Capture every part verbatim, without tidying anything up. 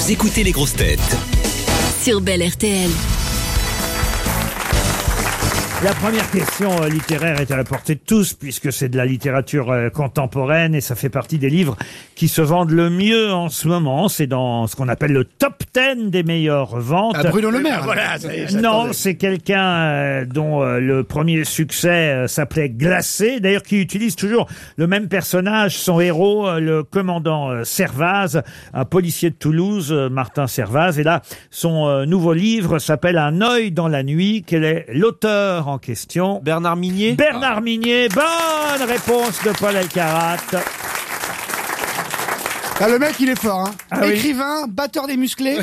Vous écoutez les grosses têtes sur Belle R T L. La première question euh, littéraire est à la portée de tous, puisque c'est de la littérature euh, contemporaine et ça fait partie des livres qui se vendent le mieux en ce moment. C'est dans ce qu'on appelle le top dix des meilleures ventes. À Bruno Le Maire. Voilà, ça y est, Non, c'est quelqu'un euh, dont euh, le premier succès euh, s'appelait Glacé, d'ailleurs qui utilise toujours le même personnage, son héros, euh, le commandant euh, Servaz, un policier de Toulouse, euh, Martin Servaz. Et là, son euh, nouveau livre s'appelle Un œil dans la nuit. Quel est l'auteur en question? Bernard Minier. Bernard Minier, bonne réponse de Paul Elkarat. Ah, le mec, il est fort, hein. Ah oui. Écrivain, batteur des musclés.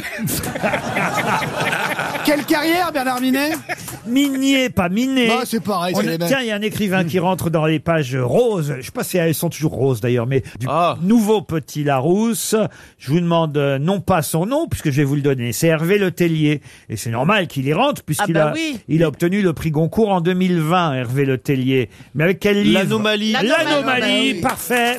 Quelle carrière, Bernard Minet. Minier, pas Minet. Bah, c'est pareil, On c'est a- les mêmes. Tiens, il y a un écrivain qui rentre dans les pages roses. Je sais pas si elles sont toujours roses d'ailleurs, mais du Ah. nouveau Petit Larousse. Je vous demande euh, non pas son nom, puisque je vais vous le donner. C'est Hervé Le Tellier. Et c'est normal qu'il y rentre, puisqu'il Ah bah a, oui. il a obtenu le prix Goncourt en deux mille vingt, Hervé Le Tellier. Mais avec quel livre? L'Anomalie. L'Anomalie. L'Anomalie, Oui. parfait.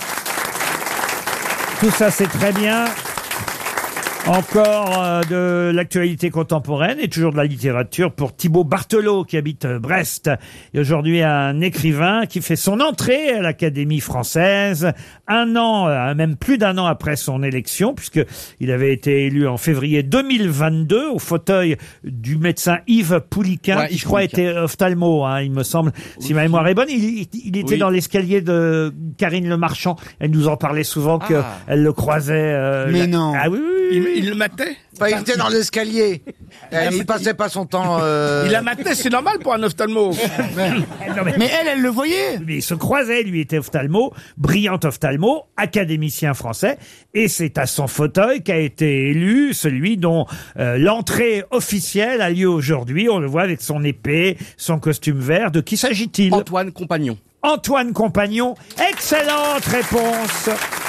Tout ça, c'est très bien. Encore euh, de l'actualité contemporaine et toujours de la littérature pour Thibaut Barthelot qui habite euh, Brest. Et aujourd'hui un écrivain qui fait son entrée à l'Académie française un an, euh, même plus d'un an après son élection, puisque il avait été élu en février deux mille vingt-deux au fauteuil du médecin Yves Pouliquin, Ouais, qui Yves je crois Pouliquin. était ophtalmo, hein, il me semble, si ma mémoire est bonne. Il, il- il était Oui. dans l'escalier de Karine Le Marchand. Elle nous en parlait souvent Ah. qu'elle le croisait. euh, Mais la- non. Ah oui, oui, oui, oui. Il, il le matait. Enfin, il était dans l'escalier. Euh, il passait pas son temps. euh, Il la matait, c'est normal pour un ophtalmo. Non, mais, Mais elle, elle le voyait. mais il se croisait, lui était ophtalmo, brillant ophtalmo, académicien français, et c'est à son fauteuil qu'a été élu celui dont euh, l'entrée officielle a lieu aujourd'hui. On le voit avec son épée, son costume vert. De qui s'agit-il? Antoine Compagnon. Antoine Compagnon. Excellente réponse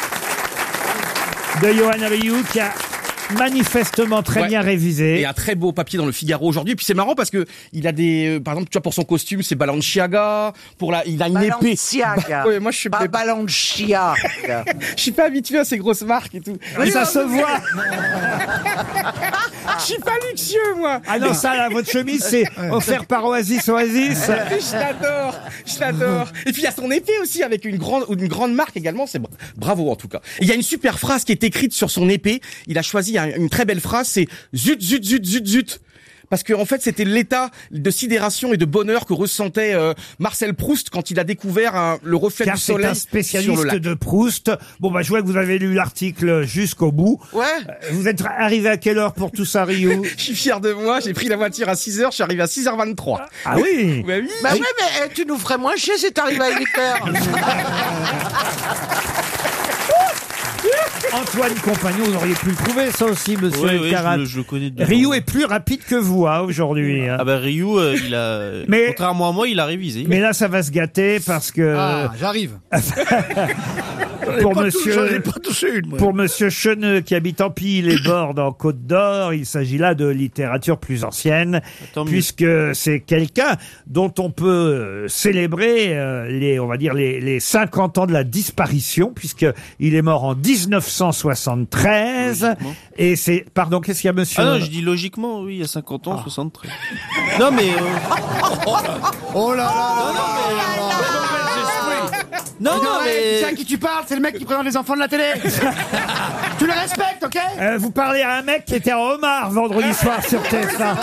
de Johan Rioux qui a manifestement très Ouais. bien révisé. Et un très beau papier dans le Figaro aujourd'hui. Et puis c'est marrant parce que il a des, euh, par exemple, tu vois, pour son costume, c'est Balenciaga. Pour la, il a une épée. Balenciaga. Bah, ouais, moi je suis, Pas Balenciaga. je suis pas habitué à ces grosses marques et tout. Mais ça se voit. Je suis pas luxueux, moi. Ah non, ça, là, votre chemise, c'est offert par Oasis Oasis. Je l'adore, je l'adore. Et puis il y a son épée aussi avec une grande, une grande marque également. C'est bra- bravo en tout cas. Et il y a une super phrase qui est écrite sur son épée. Il a choisi un- une très belle phrase. C'est zut zut zut zut zut. Parce que en fait, c'était l'état de sidération et de bonheur que ressentait euh, Marcel Proust quand il a découvert un- le reflet Car du c'est soleil un sur le spécialiste lac. de Proust. Bon, bah, je vois que vous avez lu l'article jusqu'au bout. Ouais. Euh, Vous êtes arrivé à quelle heure pour tout ça, Rio? Je suis fier de moi. J'ai pris la voiture à six heures. Je suis arrivé à six heures vingt-trois. Ah oui? Ouais, oui. Bah ouais, mais eh, tu nous ferais moins chier si t'arrives à huit heures. Antoine Compagnon, vous auriez pu le trouver, ça aussi, monsieur Oui, oui, Elkarat. je, le- je le connais. de Rio nom. est plus rapide que vous, hein, aujourd'hui. hein. Ah bah Ryu, euh, il a. Mais- Contrairement à moi, il a révisé. Mais là, ça va se gâter parce que Ah, j'arrive. pour monsieur, J'ai pas touché une. moi. pour monsieur Cheneux qui habite en Pille-les-Bordes en Côte d'Or, il s'agit là de littérature plus ancienne, Tant mieux. puisque c'est quelqu'un dont on peut euh, célébrer euh, les, on va dire les, les cinquante ans de la disparition, puisque il est mort en dix-neuf cent soixante-treize. Logiquement. Et c'est, pardon, qu'est-ce qu'il y a, monsieur? Ah non, je dis logiquement, oui, il y a cinquante ans, soixante-treize. Non mais. euh, Oh là là là là là. Non, non, Ouais, tu mais. sais à qui tu parles? C'est le mec qui présente les enfants de la télé. Tu le respectes, ok? Euh, vous parlez à un mec qui était en homard vendredi soir sur T F un.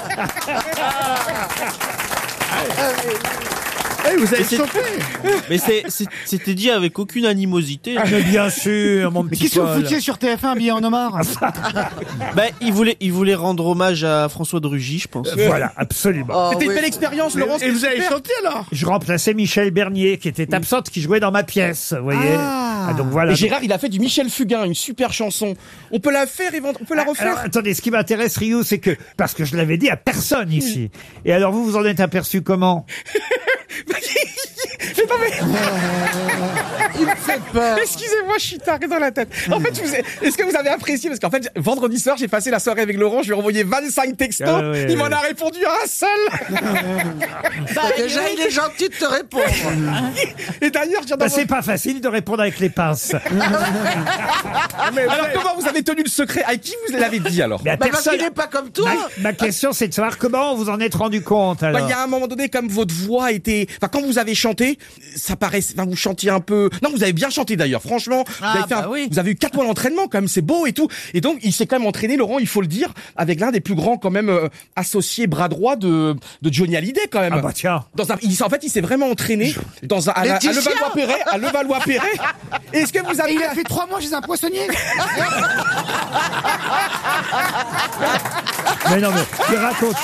Eh, vous avez c'est- chopé. Mais c'est- c'est- c'était dit avec aucune animosité. Mais bien sûr, mon Mais petit qu'est-ce que vous Paul. foutiez sur T F un habillé en homard? Bah, il voulait, il voulait rendre hommage à François de Rugy, je pense. Voilà, absolument. Oh, C'était une oui. belle expérience, Laurent. Et vous avez super. chanté alors? Je remplaçais Michel Bernier, qui était absente, qui jouait dans ma pièce, vous voyez. Ah. Ah, donc voilà. Et Gérard, il a fait du Michel Fugain, une super chanson. On peut la faire, évent- on peut la refaire. Alors, attendez, ce qui m'intéresse, Rio, c'est que, parce que je l'avais dit à personne ici. Et alors, vous, vous en êtes aperçu comment? Mais non, mais- faites peur. Excusez-moi, je suis taré dans la tête. En fait, je vous ai- est-ce que vous avez apprécié? Parce qu'en fait, vendredi soir, j'ai passé la soirée avec Laurent, je lui ai envoyé vingt-cinq textos. Ah ouais, il m'en ouais. a répondu un seul. Bah, déjà, il est gentil de te répondre. Et d'ailleurs, je viens Bah, d'envoyer- c'est pas facile de répondre avec les pinces. Alors, comment vous avez tenu le secret? À qui vous l'avez dit alors? Mais à Bah, parce personne. qu'il n'est pas comme toi. Ma, ma question, c'est de savoir comment vous en êtes rendu compte. Alors. Bah, il y a un moment donné, comme votre voix était, enfin, quand vous avez chanté, ça paraissait, enfin, vous chantiez un peu, non, vous avez bien chanté d'ailleurs, franchement. Vous Ah, avez fait un- bah oui. vous avez eu quatre mois d'entraînement, quand même, c'est beau et tout. Et donc, il s'est quand même entraîné, Laurent, il faut le dire, avec l'un des plus grands, quand même, euh, associés bras droit de, de Johnny Hallyday, quand même. Ah bah tiens. Dans un, il, en fait, il s'est vraiment entraîné dans un, à, la- à Laetitia Levallois-Perret, à Levallois-Perret. Est-ce que vous avez, Et il a fait trois mois chez un poissonnier. Mais non, mais il raconte.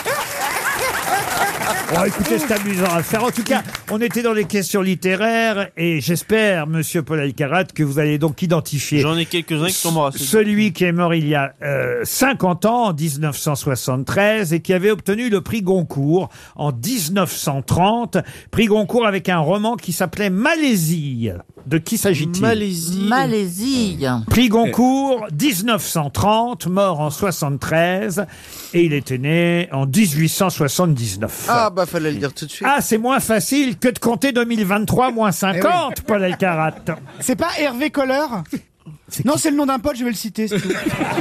Bon, écoutez, c'est amusant à faire. En tout cas, on était dans les questions littéraires et j'espère, monsieur Paul Alcarat, que vous allez donc identifier J'en ai quelques-uns qui sont morts assez vite. celui qui est mort il y a euh, cinquante ans, en dix-neuf cent soixante-treize, et qui avait obtenu le prix Goncourt en dix-neuf cent trente. Prix Goncourt avec un roman qui s'appelait Malaisie. De qui s'agit-il? Malaisie. Malaisie. Prix Goncourt, dix-neuf cent trente, mort en soixante-treize, et il était né en dix-huit cent soixante-dix-neuf. Ah, bah, fallait le dire tout de suite. Ah, c'est moins facile que de compter deux mille vingt-trois moins cinquante, Paul Alcarat. C'est pas Hervé Koller? Non, c'est le nom d'un pote, je vais le citer, c'est tout.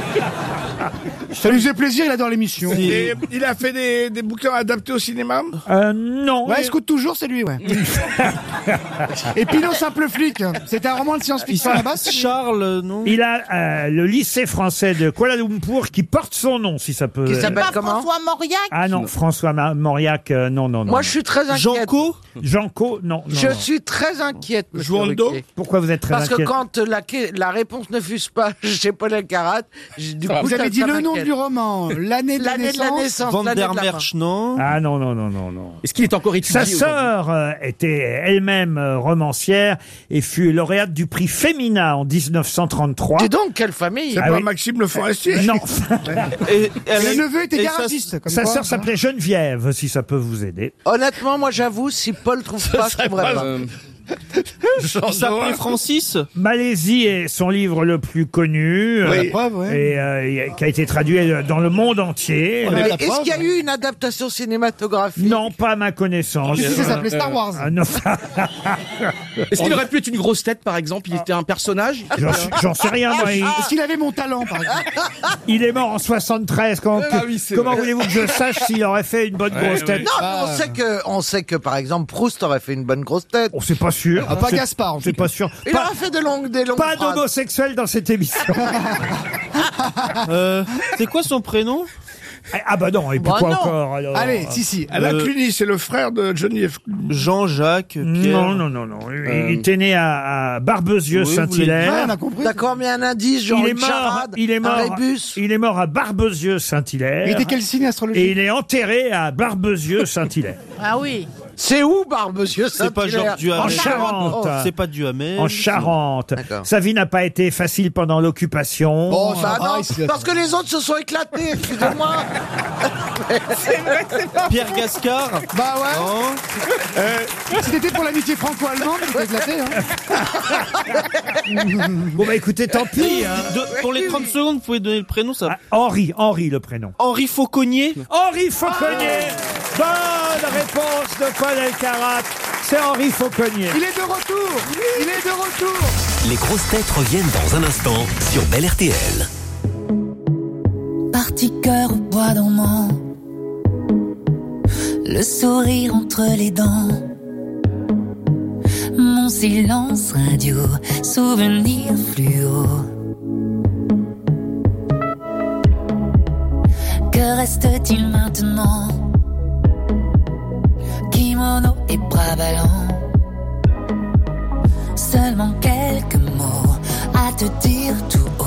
Ça lui faisait plaisir, il adore l'émission. C'est- Il a fait des, des bouquins adaptés au cinéma. Euh, non. Ouais, Scout toujours, c'est lui, ouais. Et Pinot Simple Flic, c'était un roman de science-fiction à la base. c'est lui. Charles, euh, non Il a euh, le lycée français de Kuala Lumpur qui porte son nom, si ça peut... Qui s'appelle Pas comment? François Mauriac. Ah non, François Ma- Mauriac, euh, non, non, non. Moi, je suis très inquiète. Jean-Co. Jean-Co, non, non. Je non. suis très inquiète, monsieur Jouando. Ruquier. Pourquoi vous êtes très Parce que inquiet? quand la, la réponse ne fuse pas chez Paul Alcarat, j'ai- du coup, Vous ça- avez dit ça le nom m'inquiète. du roman, l'année de la L'année de la naissance. naissance. Van l'année der de la Merch, non Ah non, non, non, non, non. est-ce qu'il est encore étudié Sa aujourd'hui? sœur euh, était elle-même euh, romancière et fut lauréate du prix Femina en dix-neuf cent trente-trois. Dis donc, quelle famille. C'est Ah pas oui. Maxime Le Forestier. Non, Et, elle Le a- neveu était et ça- garagiste. comme sa quoi, sœur hein. s'appelait Geneviève, si ça peut vous aider. Honnêtement, moi, j'avoue, si Paul trouve pas, je trouverais pas. Euh, Il s'appelait Francis. Malaisie est son livre le plus connu euh, La preuve, ouais. et euh, qui a été traduit dans le monde entier. Ouais. Mais la Est-ce preuve, qu'il y a eu une adaptation cinématographique? Non, pas à ma connaissance. Si, si, ça s'appelait Star Wars. Ah, non. Est-ce qu'il aurait pu être une grosse tête, par exemple? Il était un personnage? J'en sais- J'en sais rien, moi. Il, Est-ce qu'il avait mon talent, par exemple? il est mort en soixante-treize. Comment, Ah oui, c'est comment vrai. voulez-vous que je sache s'il aurait fait une bonne grosse tête? Non, mais on sait que, on sait que, par exemple, Proust aurait fait une bonne grosse tête. On sait pas sûr. Ah, pas C'est- Gaspard, en C'est tout cas. pas sûr. Il Pas, aurait fait de longues, des longues pas phrases. d'homosexuel dans cette émission. Euh, c'est quoi son prénom? Ah bah non, et Bah pourquoi non. encore alors? Allez, si, si. Alain Euh, Cluny, c'est le frère de Johnny F. Jean-Jacques, Pierre. Non, non, non, non. Il était né à, à Barbezieux, Oui, vous Saint-Hilaire. Ouais, on a compris. D'accord, mais un indice, genre Il est une mort. charade, Il est mort. un rébus. Il est mort à Barbezieux, Saint-Hilaire. Il était quel signe Et astrologique? il est enterré à Barbezieux, Saint-Hilaire. Ah oui. C'est où, Barbezieux C'est pas Saint-Hilaire? genre Duhamel. En Charente. Oh. C'est pas Duhamel. En Charente. D'accord. Sa vie n'a pas été facile pendant l'occupation. Oh, Bah ça va, non, il se- parce que les autres se sont éclatés, excusez-moi. Pierre Gascard. Bah ouais. Non. Si t'étais pour l'amitié franco-allemande, tu t'es éclaté, hein. Bon bah écoutez, tant pis. hein. De- pour les trente secondes, vous pouvez donner le prénom, ça. Ah, Henri, Henri le prénom. Henri Fauconnier. Henri Fauconnier. Bonne réponse de Paul Elkarat. C'est Henri Fauconnier. Il est de retour. Il est de retour. Les grosses têtes reviennent dans un instant sur Bel R T L. Parti cœur au bois dormant, le sourire entre les dents, mon silence radio, souvenir fluo. Que reste-t-il maintenant? Kimono et bras ballants, seulement quelques mots à te dire tout haut.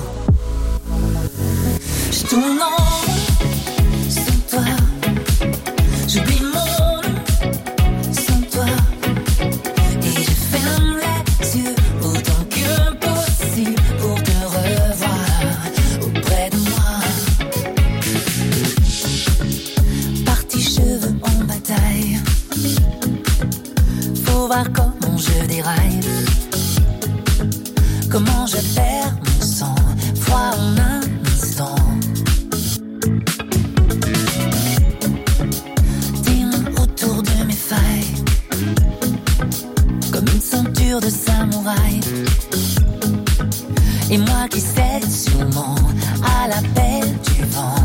Je tourne en rond sans toi, j'oublie mon nom sans toi, et je ferme les yeux autant que possible pour te revoir auprès de moi. Parti cheveux en bataille, faut voir comment je déraille. Comment je perds mon sang, froid en un instant. Tes mains autour de mes failles, comme une ceinture de samouraï. Et moi qui cède sûrement à l'appel du vent.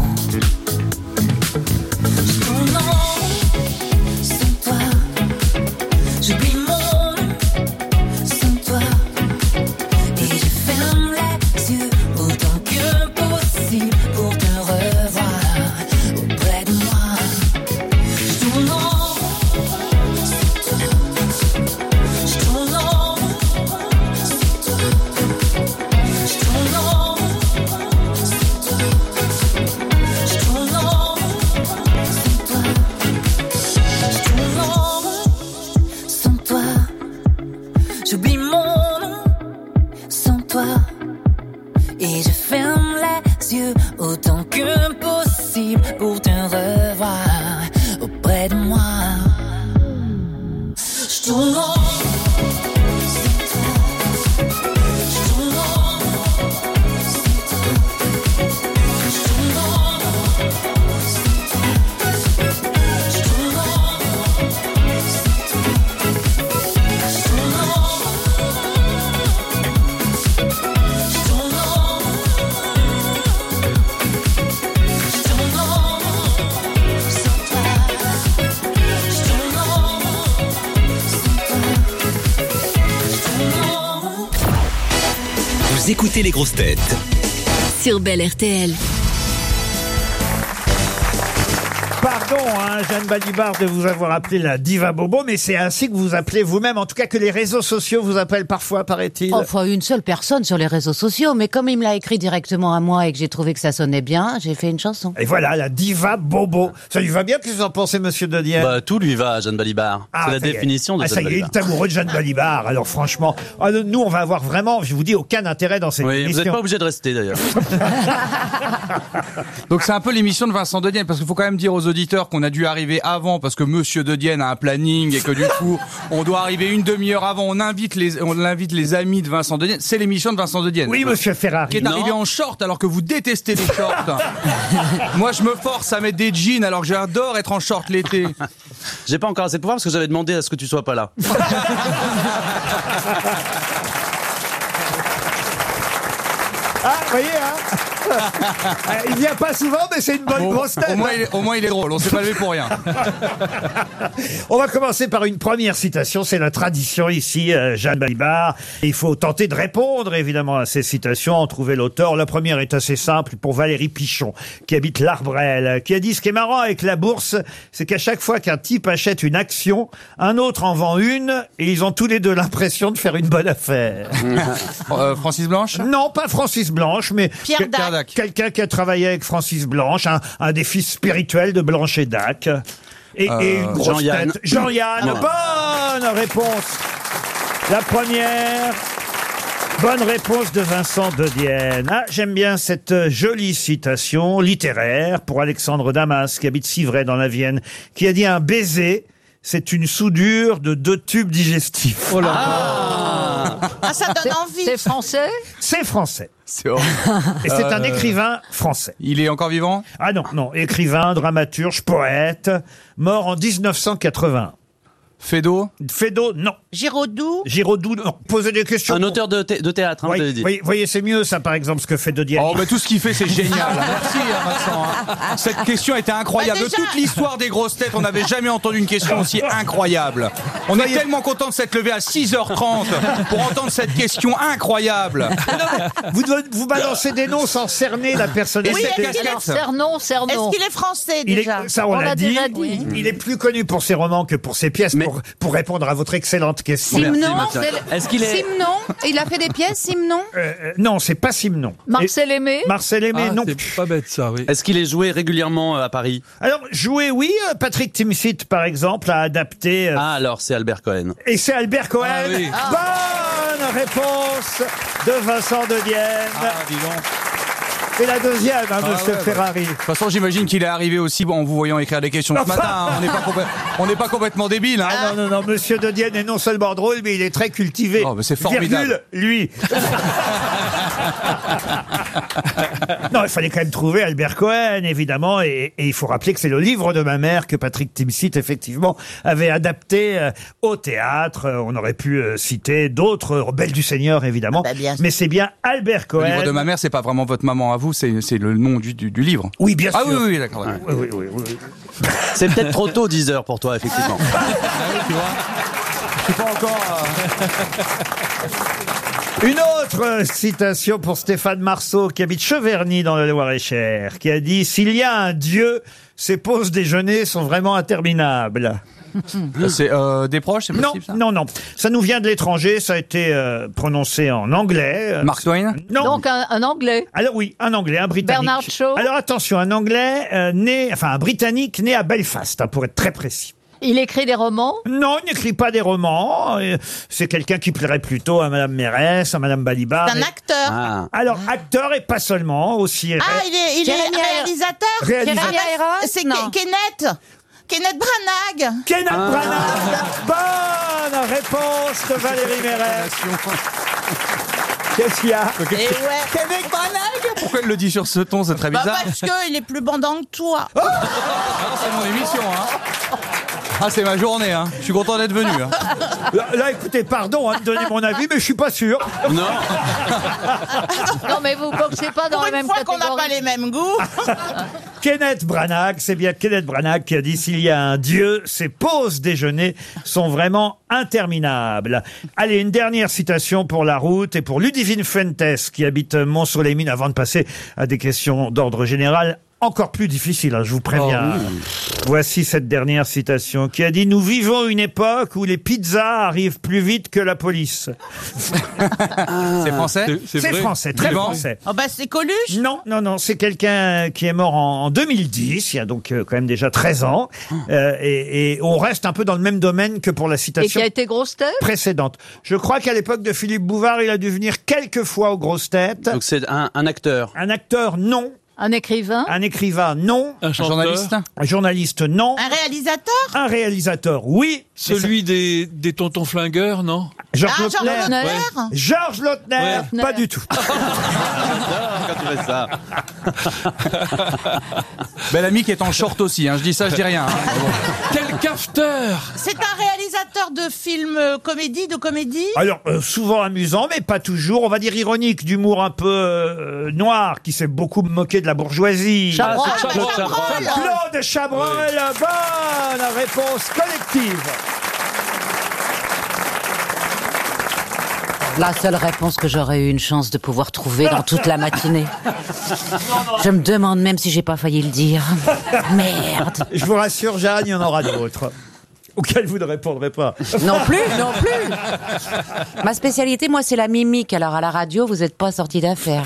Je tourne en rond sans toi, j'oublie mon nom sans toi. Et je ferme les yeux autant que possible pour te revoir auprès de moi. Je tourne en rond sans toi, je tourne en rond sans toi. Je tourne en rond sans toi, je tourne en rond sans toi, je tourne en rond sans toi, j'oublie mon nom sans toi, et je ferme les yeux autant que possible pour te revoir auprès de moi. Je tourne en rond sans toi, je tourne en rond sans toi, je tourne en rond sans toi, je tourne en rond sans toi, je tourne en rond, je tourne en rond, je tourne en rond sans toi, je tourne en rond sans toi, je tourne en rond. Vous écoutez les grosses têtes Sur Bel R T L. Pardon, hein, Jeanne Balibar, de vous avoir appelé la diva bobo, mais c'est ainsi que vous appelez vous-même, en tout cas que les réseaux sociaux vous appellent parfois, paraît-il. Enfin, une seule personne sur les réseaux sociaux, mais comme il me l'a écrit directement à moi et que j'ai trouvé que ça sonnait bien, j'ai fait une chanson. Et voilà, la diva bobo. Ça lui va bien? Qu'est-ce que vous en pensez, monsieur Dodier? Bah, tout lui va à Jeanne Balibar. Ah, c'est la ça y est. définition de Ah, Jeanne ça y est, il Balibar. est amoureux de Jeanne Balibar. Alors franchement, ah, nous, on va avoir vraiment, je vous dis, aucun intérêt dans cette Oui, émission. vous n'êtes pas obligé de rester d'ailleurs. Donc c'est un peu l'émission de Vincent De Dienne, parce qu'il faut quand même dire aux auditeurs qu'on a dû arriver avant, parce que Monsieur De Dienne a un planning et que du coup on doit arriver une demi-heure avant. On invite les, on invite les amis de Vincent De Dienne. C'est l'émission de Vincent De Dienne. Oui, monsieur Ferrari. Qui est arrivé Non. en short alors que vous détestez les shorts. Moi je me force à mettre des jeans alors que j'adore être en short l'été. J'ai pas encore assez de pouvoir parce que j'avais demandé à ce que tu sois pas là. Ah, vous voyez, hein Euh, il vient pas souvent, mais c'est une bonne Au, grosse tête. au moins, il est, au moins il est drôle, on s'est pas levé pour rien. On va commencer par une première citation. C'est la tradition ici, euh, Jeanne Balibar. Il faut tenter de répondre, évidemment, à ces citations, en trouver l'auteur. La première est assez simple pour Valérie Pichon, qui habite l'Arbrel, qui a dit: ce qui est marrant avec la bourse, c'est qu'à chaque fois qu'un type achète une action, un autre en vend une, et ils ont tous les deux l'impression de faire une bonne affaire. euh, Francis Blanche? Non, pas Francis Blanche, mais Pierre que- Dac. quelqu'un qui a travaillé avec Francis Blanche, un, un des fils spirituels de Blanche et Dac. Et, Euh, et une grosse Jean-Yann. tête. Jean-Yann, Non. bonne réponse. La première. Bonne réponse de Vincent De Dienne. Ah, j'aime bien cette jolie citation littéraire pour Alexandre Damas, qui habite Civray dans la Vienne, qui a dit: un baiser, c'est une soudure de deux tubes digestifs. Oh là Ah, ça donne envie. C'est français? C'est français. C'est horrible. Et c'est un Euh, écrivain français. Il est encore vivant? Ah non, non, écrivain, dramaturge, poète, mort en dix-neuf cent quatre-vingts. Fédo? Fédo, non. Giraudoux? Giraudoux, non. Posez des questions. Un auteur de, thé- de théâtre, hein, Voyez, je l'ai dit. voyez, voyez, c'est mieux ça, par exemple, ce que fait De Dienne. Oh, bah tout ce qu'il fait, c'est génial. Merci, hein, Vincent. hein. Cette question était incroyable. Bah, De déjà- toute l'histoire des grosses têtes, on n'avait jamais entendu une question aussi incroyable. On est tellement content de s'être levé à six heures trente pour entendre cette question incroyable. Vous, devez- vous balancez des noms sans cerner la Et personnalité. cette Est-ce qu'il est- casquette. Cernon, Cernon. Est-ce qu'il est français Il déjà? est, ça, on, l'a dit. déjà dit. Il est plus connu pour ses romans que pour ses pièces, Mais- pour, pour répondre à votre excellente question. Merci, Simon, Mathieu. c'est- Est-ce qu'il est... Simon, il a fait des pièces, Simon. Euh, euh, non, c'est pas Simon. Marcel Aimé? Et- Marcel Aimé, non. pas bête ça, oui. Est-ce qu'il est joué régulièrement euh, à Paris? Alors, jouer, oui. euh, Patrick Timsit, par exemple, a adapté. euh, Ah, alors c'est Albert Cohen. Et c'est Albert Cohen. Ah oui. Bonne réponse de Vincent De Dienne. Ah, dis donc. C'est la deuxième, hein, Ah monsieur ouais, bah. Ferrari. De toute façon, j'imagine qu'il est arrivé aussi en vous voyant écrire des questions ce matin. hein. On n'est pas, complè- on n'est pas complètement débile. Hein. Ah non, non, non, monsieur De Dienne est non seulement drôle, mais il est très cultivé. Oh, mais c'est formidable. Virgule, lui. Non, il fallait quand même trouver Albert Cohen, évidemment, et, et il faut rappeler que c'est le livre de ma mère que Patrick Timsit, effectivement, avait adapté euh, au théâtre. Euh, On aurait pu euh, citer d'autres, Rebelles du Seigneur, évidemment. Ah bah, bien sûr. Mais c'est bien Albert Le Cohen. livre de ma mère, c'est pas vraiment votre maman à vous, c'est, c'est le nom du, du, du livre. Oui, bien Ah sûr. oui, oui, oui, d'accord. d'accord. Oui, oui, oui, oui. C'est peut-être trop tôt, dix heures pour toi, effectivement. Je suis pas encore. euh, Une autre euh, citation pour Stéphane Marceau, qui habite Cheverny dans le Loir-et-Cher, qui a dit « S'il y a un Dieu, ses pauses déjeuner sont vraiment interminables. » C'est euh, des proches, c'est Non, possible ça non, non. Ça nous vient de l'étranger, ça a été euh, prononcé en anglais. Euh, Mark Twain. Non. Donc un, un anglais. Alors oui, un anglais, un britannique. Bernard Shaw. Alors attention, un anglais euh, né, enfin un britannique né à Belfast, hein, pour être très précis. Il écrit des romans. Non, il n'écrit pas des romans. euh, C'est quelqu'un qui plairait plutôt à Madame Mérès, à Madame Balibar. C'est un mais- acteur. Ah. Alors, acteur et pas seulement, aussi. Ah, il est, il Jérémy est réalisateur. Réalisateur. Ah, bah, Irons C'est Non. Ke- Kenneth. Kenneth Branagh. Kenneth Ah. Branagh. Bonne réponse de Valérie Mérès. Qu'est-ce qu'il y a Et ouais. Kenneth Branagh. Pourquoi elle le dit sur ce ton, c'est très Bah bizarre. parce qu'il est plus bandant que toi. Ah, c'est mon émission, hein. Ah, c'est ma journée, hein. Je suis content d'être venu. Hein. Là, là, écoutez, pardon hein, de donner mon avis, mais je suis pas sûr. Non. Non, mais vous boxez pas dans Pour la une même fois qu'on n'a catégorie. pas les mêmes goûts. Kenneth Branagh, c'est bien Kenneth Branagh qui a dit s'il y a un Dieu, ses pauses déjeuner sont vraiment interminables. Allez, une dernière citation pour la route et pour Ludivine Fuentes qui habite Mont-Soleil-Mine avant de passer à des questions d'ordre général. Encore plus difficile, hein, je vous préviens. Voici cette dernière citation qui a dit « Nous vivons une époque où les pizzas arrivent plus vite que la police. C'est français » C'est français, très Vivant. français. Oh bah c'est Coluche. Non, non, non, c'est quelqu'un qui est mort en, en deux mille dix, il y a donc euh, quand même déjà treize ans, euh, et, et on reste un peu dans le même domaine que pour la Et qui citation a été grosse tête. précédente. Je crois qu'à l'époque de Philippe Bouvard, il a dû venir quelques fois aux grosses têtes. Donc c'est un, un acteur. Un acteur, non. Un écrivain. Un écrivain, non. Un Un journaliste. Un journaliste, non. Un réalisateur. Un réalisateur, oui. Celui des, des tontons flingueurs, non? Georges Ah, Georges Lautner. Lautner. Georges Lautner, Ouais. pas du tout. Quand tu fais ça. Bel ami qui est en short aussi, hein. Je dis ça, je dis rien. hein. Quel cafeteur! C'est un réalisateur de films euh, comédie, de comédie. Alors, euh, souvent amusant, mais pas toujours. On va dire ironique, d'humour un peu euh, noir, qui s'est beaucoup moqué de la bourgeoisie. Chabrol. Ah, bah, Claude Chabrol. Claude Chabrol, bonne réponse collective. La seule réponse que j'aurais eu une chance de pouvoir trouver dans toute la matinée. Je me demande même si j'ai pas failli le dire. Merde. Je vous rassure, Jeanne, il y en aura d'autres. Auxquelles vous ne répondrez pas. Non plus, non plus. Ma spécialité, moi, c'est la mimique. Alors à la radio, vous n'êtes pas sorti d'affaire.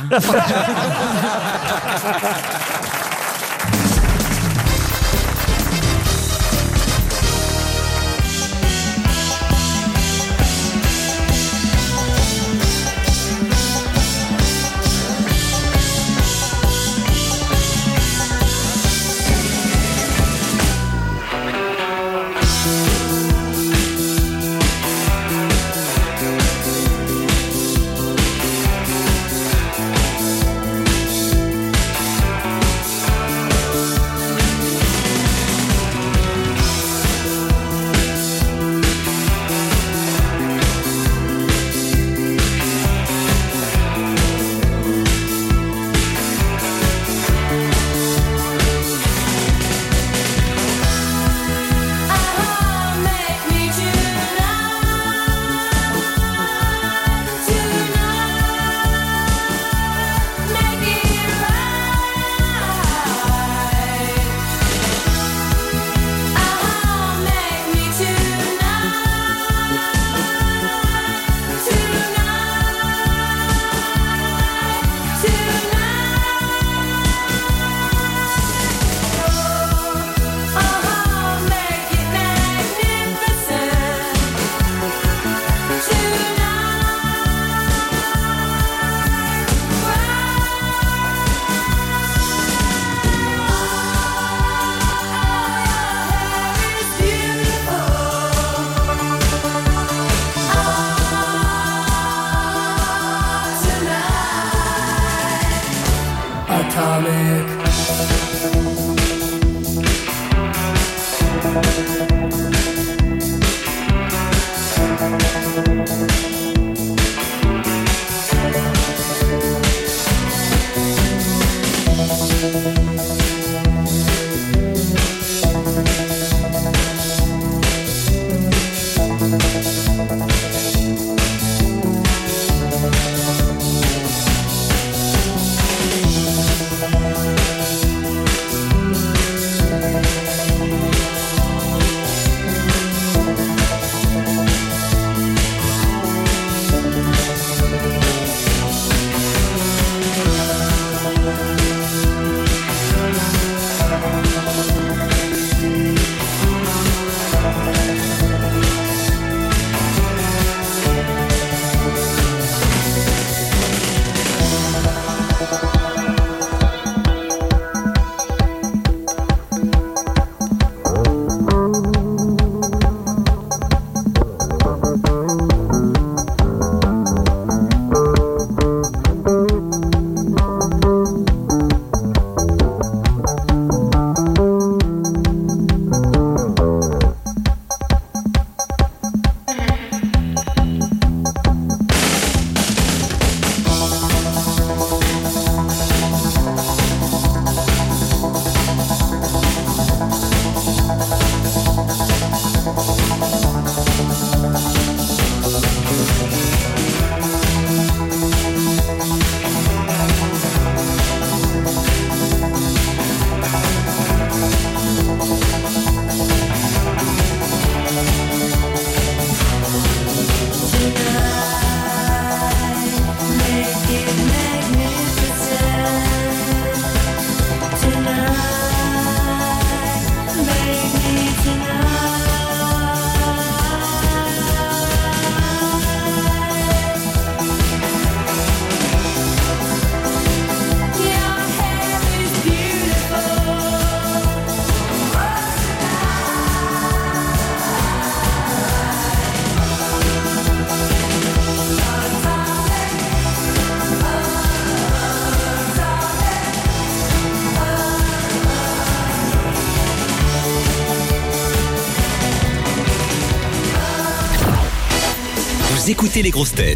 Vous écoutez les grosses têtes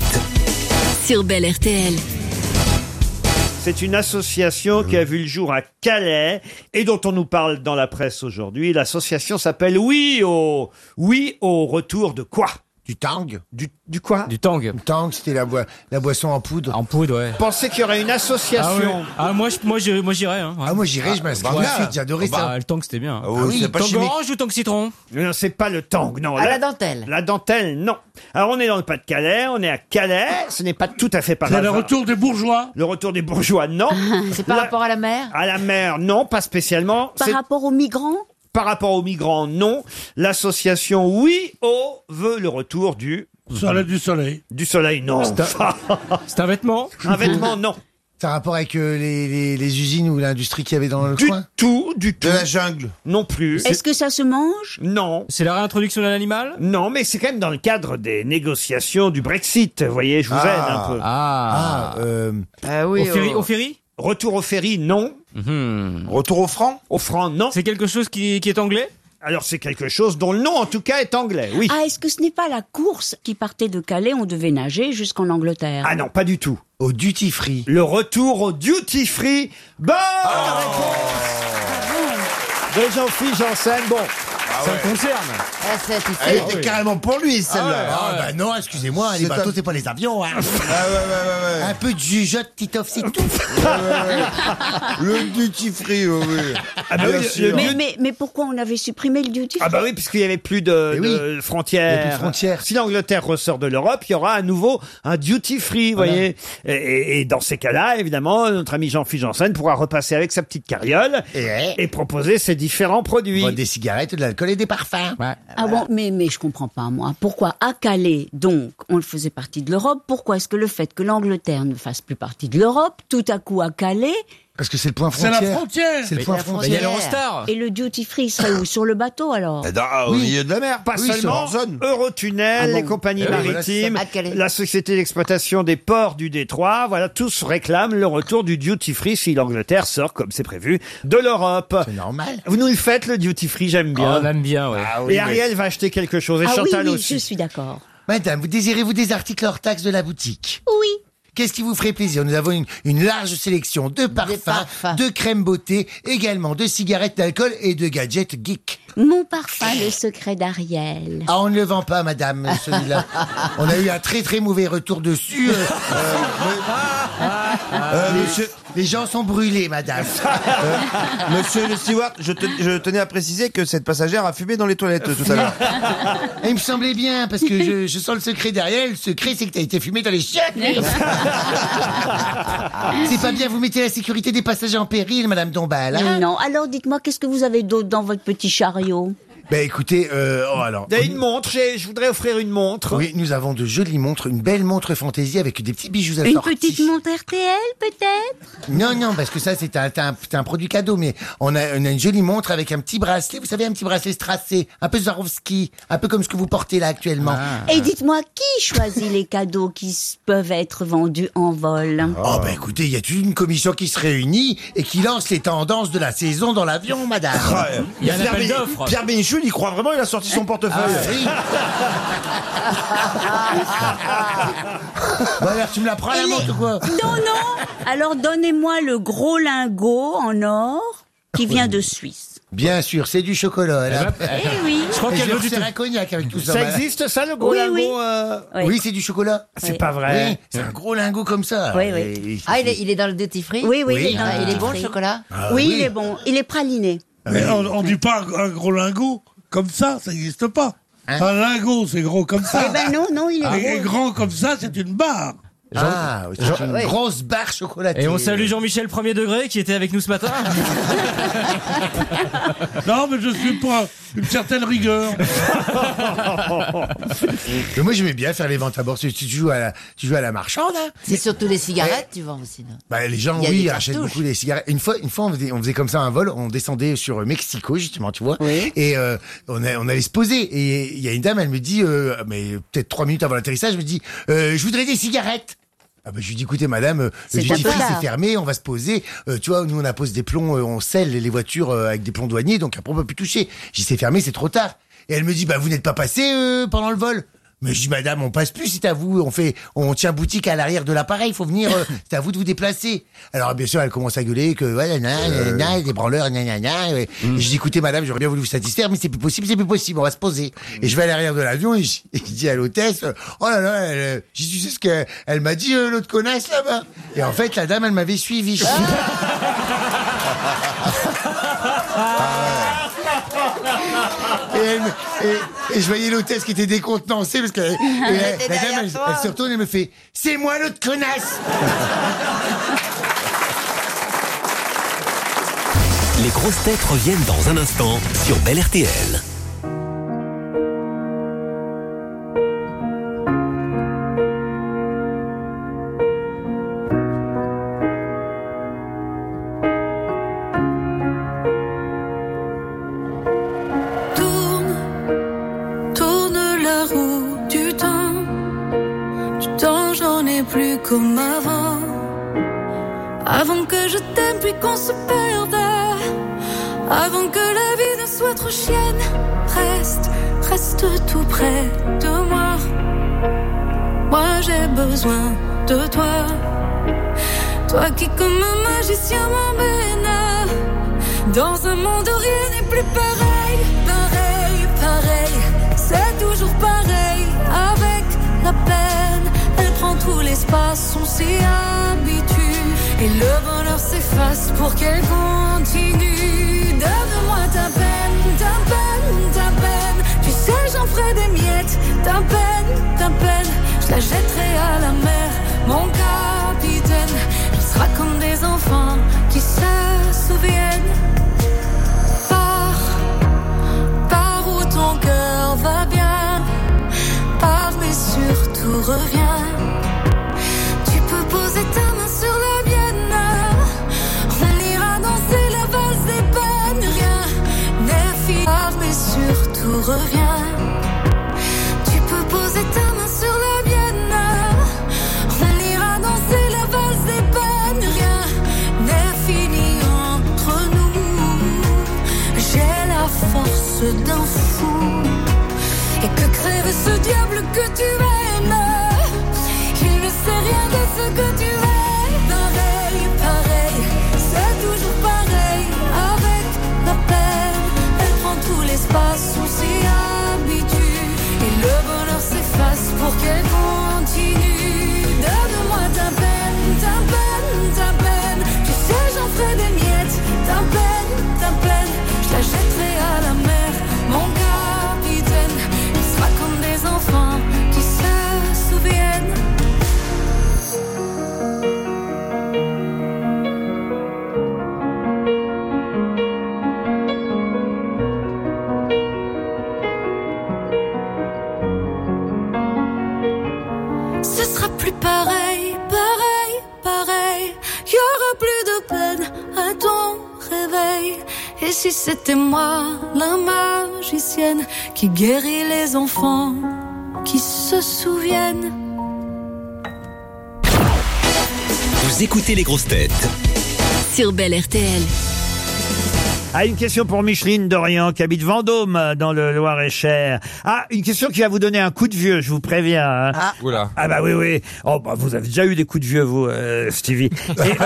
sur Bel R T L. C'est une association qui a vu le jour à Calais et dont on nous parle dans la presse aujourd'hui. L'association s'appelle Oui au... Oui au retour de quoi? Du tang. Du, du quoi? Du tang. Le tang, c'était la, boi- la boisson en poudre. En poudre, ouais. Pensez qu'il y aurait une association. Ah, ouais. Ah, moi, je- moi, je- moi, j'irais. Hein. Ah, moi j'irais, je m'inscris bah, tout de ouais. suite, j'ai adoré Bah, ça. le tang, c'était bien. Ah oui, c'est pas Tang chimique. orange ou tang citron? Non, c'est pas le tang, non. À Là- la dentelle. La dentelle, non. Alors on est dans le Pas-de-Calais, on est à Calais, ce n'est pas tout à fait par C'est le hasard. retour des bourgeois. Le retour des bourgeois, non. C'est par La- rapport à la mer? À la mer, non, pas spécialement. Par C'est- rapport aux migrants? Par rapport aux migrants, non. L'association Oui au veut le retour du... Soleil du soleil. Du soleil, non. C'est un vêtement? Un vêtement, non. Ça a rapport avec euh, les, les, les usines ou l'industrie qu'il y avait dans le Du coin? tout, du tout. De la jungle. Non plus. Est-ce que ça se mange? Non. C'est la réintroduction d'un animal? Non, mais c'est quand même dans le cadre des négociations du Brexit. Vous voyez, je vous Ah. aide un peu. Ah. Ah, euh, Ah oui. Au ferry, oh. au ferry? Retour au ferry, non. Mhm. retour au franc? Au franc, non. C'est quelque chose qui, qui est anglais? Alors c'est quelque chose dont le nom en tout cas est anglais, oui. Ah, est-ce que ce n'est pas la course qui partait de Calais, on devait nager jusqu'en Angleterre? Ah non, pas du tout. Au duty free. Le retour au duty free. Bonne réponse de Jean-Philippe Janssen. Bon, Ça me concerne. Ah, ça, tu Elle sais. était carrément pour lui, celle-là. Ah ouais. bah non, excusez-moi, les C'est bateaux, un- c'est pas les avions. Hein. Ah ouais, ouais, ouais, Un peu de jugeote, Titoff, c'est tout. ouais. Le duty free, oui. oui. ah bah Bien oui, le- sûr. le Mais, duty- mais, mais pourquoi on avait supprimé le duty Ah bah oui, puisqu'il n'y avait plus de, Eh oui. de frontières. Il y a plus de frontières. Si l'Angleterre ressort de l'Europe, il y aura à nouveau un duty free, vous Voilà. voyez. Et, et- et dans ces cas-là, évidemment, notre ami Jean-Philippe Janssen pourra repasser avec sa petite carriole Et, et proposer ses différents produits. Bon, des cigarettes, de l'alcool et des parfums. Ouais. Ah bon, mais, mais je comprends pas, moi. Pourquoi à Calais, donc, on le faisait partie de l'Europe, pourquoi est-ce que le fait que l'Angleterre ne fasse plus partie de l'Europe, tout à coup à Calais, Parce que c'est le point C'est frontière. la frontière. C'est le Mais point la Bah, il y a frontière. l'Eurostar. et le duty free serait où? Sur le bateau, alors? Dans- ah, Au Oui. milieu de la mer. Pas Oui, c'est seulement hors zone. Eurotunnel, Ah bon. les compagnies Eh oui, voilà, maritimes, c'est ça. À Calais. la société d'exploitation des ports du Détroit, voilà, tous réclament le retour du duty free si l'Angleterre sort, comme c'est prévu, de l'Europe. C'est normal. Vous nous le faites, le duty free, j'aime Oh, bien. on aime bien, ouais. Ah oui, Et mais- Ariel va acheter quelque chose, et Ah oui, Chantal oui, aussi. je suis d'accord. Madame, vous désirez-vous des articles hors taxe de la boutique? Oui. Qu'est-ce qui vous ferait plaisir? Nous avons une, une large sélection de parfums, parfums. de crèmes beauté, également de cigarettes d'alcool et de gadgets geeks. Mon parfum, le secret d'Ariel. Ah, on ne le vend pas, madame, celui-là. On a eu un très très mauvais retour dessus. Euh, euh, euh, les, les gens sont brûlés, madame. Euh, monsieur le steward, je, te- je tenais à préciser que cette passagère a fumé dans les toilettes tout à l'heure. Il me semblait bien, parce que je, je sens le secret derrière. Le secret, c'est que t'as été fumé dans les chiottes. C'est pas bien, vous mettez la sécurité des passagers en péril, madame Dombal. Hein? Non, alors dites-moi, qu'est-ce que vous avez d'autre dans votre petit chariot? Ben écoutez, euh, oh alors... T'as une montre, j'ai- je voudrais offrir une montre. Oui, nous avons de jolies montres, une belle montre fantaisie avec des petits bijoux Une assortis. petite montre R T L, peut-être? Non, non, parce que ça, c'est un, c'est un, c'est un produit cadeau, mais on a, on a une jolie montre avec un petit bracelet, vous savez, un petit bracelet strassé, un peu Swarovski, un peu comme ce que vous portez là actuellement. Et dites-moi, qui choisit les cadeaux qui s- peuvent être vendus en vol? Oh, ben écoutez, il y a toute une commission qui se réunit et qui lance les tendances de la saison dans l'avion, madame. Ah, Il y a un Pierre appel Ben- d'offres. Pierre Bénichou, il y croit vraiment, il a sorti son portefeuille. Ah, oui. Bon alors, tu me la prends la Et les- montre ou quoi? Non, non. Alors donnez-moi le gros lingot en or qui vient de Suisse. Bien sûr, c'est du chocolat. Là. Eh ben, Eh oui. Je crois Et qu'elle je veut vais du refaire un cognac avec tout ça. Ça voilà. existe, ça, le gros Oui, lingot oui. euh, Oui. Oui, c'est du chocolat. C'est Oui. pas vrai. Oui, c'est un gros lingot comme ça. Oui, oui. Et- Ah, il est, il est dans le duty free? Oui, oui, Oui. il est dans Ah, le il est bon le prix. chocolat? Ah, oui, il est bon. Il est praliné. Mais on, on dit pas un, un gros lingot comme ça, ça n'existe pas. Hein? Un lingot, c'est gros comme ça. Eh ben non, non, il est Et, et gros. grand comme ça, c'est une barre. Ah, c'est Jean- une oui. grosse barre chocolatée. Et on salue Jean-Michel premier degré qui était avec nous ce matin. Non, mais je suis pas une certaine rigueur. Mais moi, j'aimais bien faire les ventes à bord. Tu, tu joues à la, tu joues à la marchande, hein? C'est surtout les cigarettes, tu vends aussi, non? Bah, les gens, Il y a oui, des achètent cartouches. beaucoup les cigarettes. Une fois, une fois, on faisait, on faisait comme ça un vol. On descendait sur euh, Mexico, justement, tu vois. Oui. Et euh, on, a- on allait se poser. Et il y a une dame, elle me dit, euh, mais peut-être trois minutes avant l'atterrissage, elle me dit, euh, je voudrais des cigarettes. Ah bah, je lui dis, écoutez, madame, euh, C'est le un duty peu free, tard. c'est fermé, on va se poser. Euh, tu vois, nous, on appose des plombs, euh, on scelle les voitures euh, avec des plombs douaniers, donc après, on peut plus toucher. J'ai dit, c'est fermé, c'est trop tard. Et elle me dit, bah, vous n'êtes pas passé euh, pendant le vol. Mais je dis, madame, on passe plus, c'est à vous. On fait, on tient boutique à l'arrière de l'appareil, il faut venir, euh, c'est à vous de vous déplacer. Alors, bien sûr, elle commence à gueuler que, ouais, nan, nan, nan, des branleurs, nan, nan, nan, ouais. Et je dis, écoutez, madame, j'aurais bien voulu vous satisfaire, mais c'est plus possible, c'est plus possible, on va se poser. Et je vais à l'arrière de l'avion et je, et je dis à l'hôtesse, euh, oh là là, elle, euh, j'ai dit, tu sais ce qu'elle elle m'a dit, euh, l'autre connasse là-bas. Et en fait, la dame, elle m'avait suivi. Et, elle me- et- et je voyais l'hôtesse qui était décontenancée parce que et la, la était dame, derrière elle, toi. elle se retourne et me fait « C'est moi l'autre connasse !» Les grosses têtes reviennent dans un instant sur Bel R T L. Tourne, tourne la roue du temps. Du temps, j'en ai plus comme avant. Avant que je t'aime, puis qu'on se perde. Avant que la vie ne soit trop chienne. Reste, reste tout près de moi. Moi, j'ai besoin de toi. Toi qui, comme un magicien, m'emmène dans un monde où rien n'est plus pareil. Pareil, pareil, c'est toujours pareil. Avec la peine, elle prend tout l'espace, on s'y habitue. Et le bonheur s'efface pour qu'elle continue. Donne-moi ta peine, ta peine, ta peine. Tu sais, j'en ferai des miettes. Ta peine, ta peine, je la jetterai à la mer. Mon capitaine, il sera comme des enfants qui se souviennent. Pars, pars où ton cœur va bien. Pars mais surtout reviens. Tu peux poser ta main sur la mienne. On ira danser la valse des peines. Rien n'est fini. Pars mais surtout reviens. Tu peux poser ta main sur la mienne. On ira danser la valse des peines. Rien n'est fini entre nous. J'ai la force d'un fou. Et que crève ce diable que tu vas ce sera plus pareil, pareil, pareil. Y aura plus de peine à ton réveil. Et si c'était moi, la magicienne, qui guérit les enfants, qui se souviennent. Vous écoutez les grosses têtes sur Bel R T L. Ah, une question pour Micheline Dorian, qui habite Vendôme, dans le Loir-et-Cher. Ah, une question qui va vous donner un coup de vieux, je vous préviens. Hein. Ah. Oula. Ah bah oui, oui. Oh, bah vous avez déjà eu des coups de vieux, vous, euh, Stevie. Et-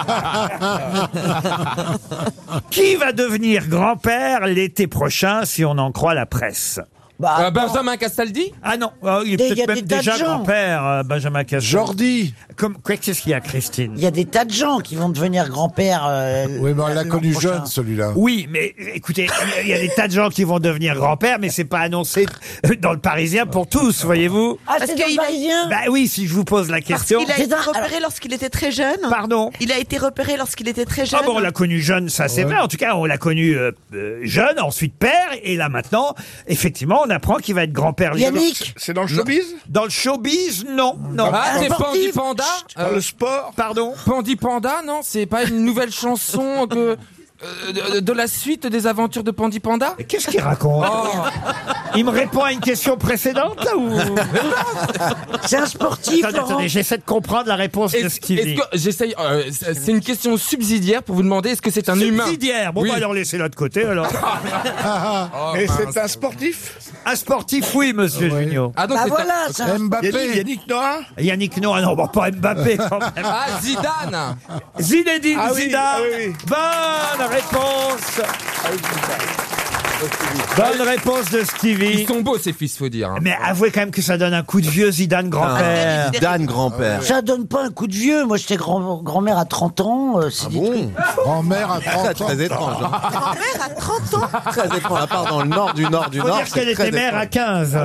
Qui va devenir grand-père l'été prochain, si on en croit la presse? Bah, Benjamin Castaldi. Ah non, oh, il est Des- y peut-être a même des tas de déjà gens. grand-père, euh, Benjamin Castaldi. Jordi. Comme, quoi, qu'est-ce qu'il y a, Christine? Il y a des tas de gens qui vont devenir grand-père. euh, Oui, mais on l'a l'an connu prochain. jeune, celui-là. Oui, mais écoutez, il y a des tas de gens qui vont devenir grand-père, mais c'est pas annoncé dans le Parisien pour tous, voyez-vous. Ah, c'est dans le Parisien. Bah oui, si je vous pose la question. Il a été repéré lorsqu'il était très jeune. Pardon. Il a été repéré lorsqu'il était très jeune. Ah bon, on l'a connu jeune, ça c'est Ouais. vrai. En tout cas, on l'a connu euh, euh, jeune, ensuite père, et là maintenant, effectivement, on apprend qu'il va être grand-père. Yannick. C'est dans le showbiz? Dans le showbiz, non, non. Ah, c'est Pandi sportif. Panda. Dans le sport? Pardon. Pandi Panda, non, c'est pas une nouvelle chanson que euh, de, de la suite des aventures de Pandi Panda. Mais qu'est-ce qu'il raconte? Oh. Il me répond à une question précédente là ou? C'est un sportif, Attendez, Laurent. attendez, j'essaie de comprendre la réponse de Est-ce Stevie. est-ce que j'essaye euh, c'est c'est une question subsidiaire pour vous demander est-ce que c'est un humain? Subsidiaire. Bon, Oui. bah alors laissez-le de côté alors. Oh, Et mince. c'est un sportif? Un sportif, oui, monsieur Junio. Ah donc Bah c'est voilà, un... c'est un- Mbappé. Yannick Noah? Yannick Noah, non, bon, pas Mbappé quand même. Ah Zidane. Zinedine Ah oui, Zidane. ah oui, oui. Bonne réponse. Bonne réponse de Stevie. Ils sont beaux ces fils, faut dire. hein. Mais avouez quand même que ça donne un coup de vieux Zidane grand-père. Dan grand-père. Ça donne pas un coup de vieux. Moi, j'étais grand- grand-mère à trente ans. euh, c'est des trucs. Grand-mère à Très, trente ans. très étrange. hein. Grand-mère à trente ans. Très étrange. À part dans le nord du nord du Faut nord. dire qu'elle c'est très était mère à étrange. quinze.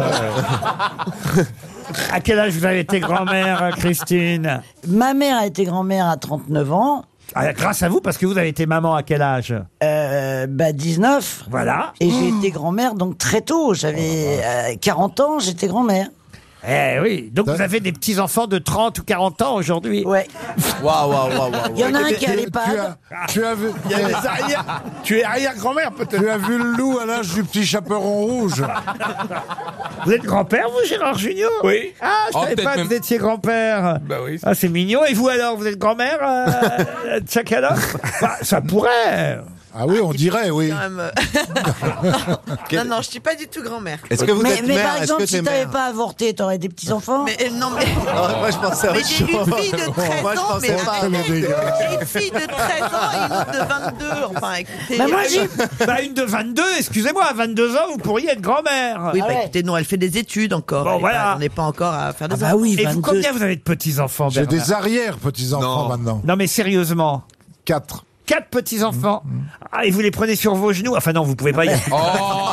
À quel âge vous avez été grand-mère, Christine? Ma mère a été grand-mère à trente-neuf ans. Ah, grâce à vous, parce que vous avez été maman à quel âge? Euh, bah, dix-neuf. Voilà. Et j'ai été grand-mère donc très tôt. J'avais euh, quarante ans, j'étais grand-mère. Eh oui, donc vous avez des petits-enfants de trente ou quarante ans aujourd'hui. Ouais. Waouh, waouh, waouh, waouh. Il y en a un qui a Tu- l'EHPAD. tu as- Tu as vu, Il y a des arrières. Tu es arrière-grand-mère peut-être. Tu as vu le loup à l'âge du petit chaperon rouge. Vous êtes grand-père, vous, Gérard Junior? Oui. Ah, je Oh, savais peut-être pas que même- vous étiez grand-père. Bah oui. Ah, c'est mignon. Et vous alors, vous êtes grand-mère, euh, Tchakaloff? Bah, ça pourrait. Ah oui, on dirait, oui. Quand même, euh. non, non, je suis pas du tout grand-mère. Est-ce que vous mais êtes mais mère? par Est-ce exemple, que si t'es t'avais mère? pas avorté, t'aurais des petits-enfants. Mais euh, non, mais. Ah, moi, je pensais à Mais autre j'ai une chose. fille de treize Moi, je ans, mais pensais pas. arrêtez. Mais des gars. J'ai une fille de treize ans et une autre de vingt-deux. Enfin, écoutez. Bah, moi, j'ai- Bah, une de vingt-deux, excusez-moi, à vingt-deux ans, vous pourriez être grand-mère. Oui, Ah bah ouais. écoutez, non, elle fait des études encore. Bon, Elle est voilà. pas- on n'est pas encore à faire des Ah bah oui, Et vous, vingt-deux. combien vous avez de petits-enfants, J'ai Bernard? des arrière-petits-enfants Non. maintenant. Non, mais sérieusement. Quatre. Quatre petits-enfants. Ah, et vous les prenez sur vos genoux? Enfin non, vous pouvez pas y aller. Oh.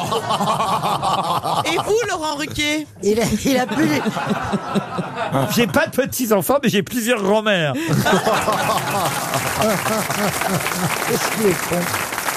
Et vous, Laurent Ruquier? Il a, il a plus. les- J'ai pas de petits-enfants, mais j'ai plusieurs grand-mères. Qu'est-ce qu'il est con.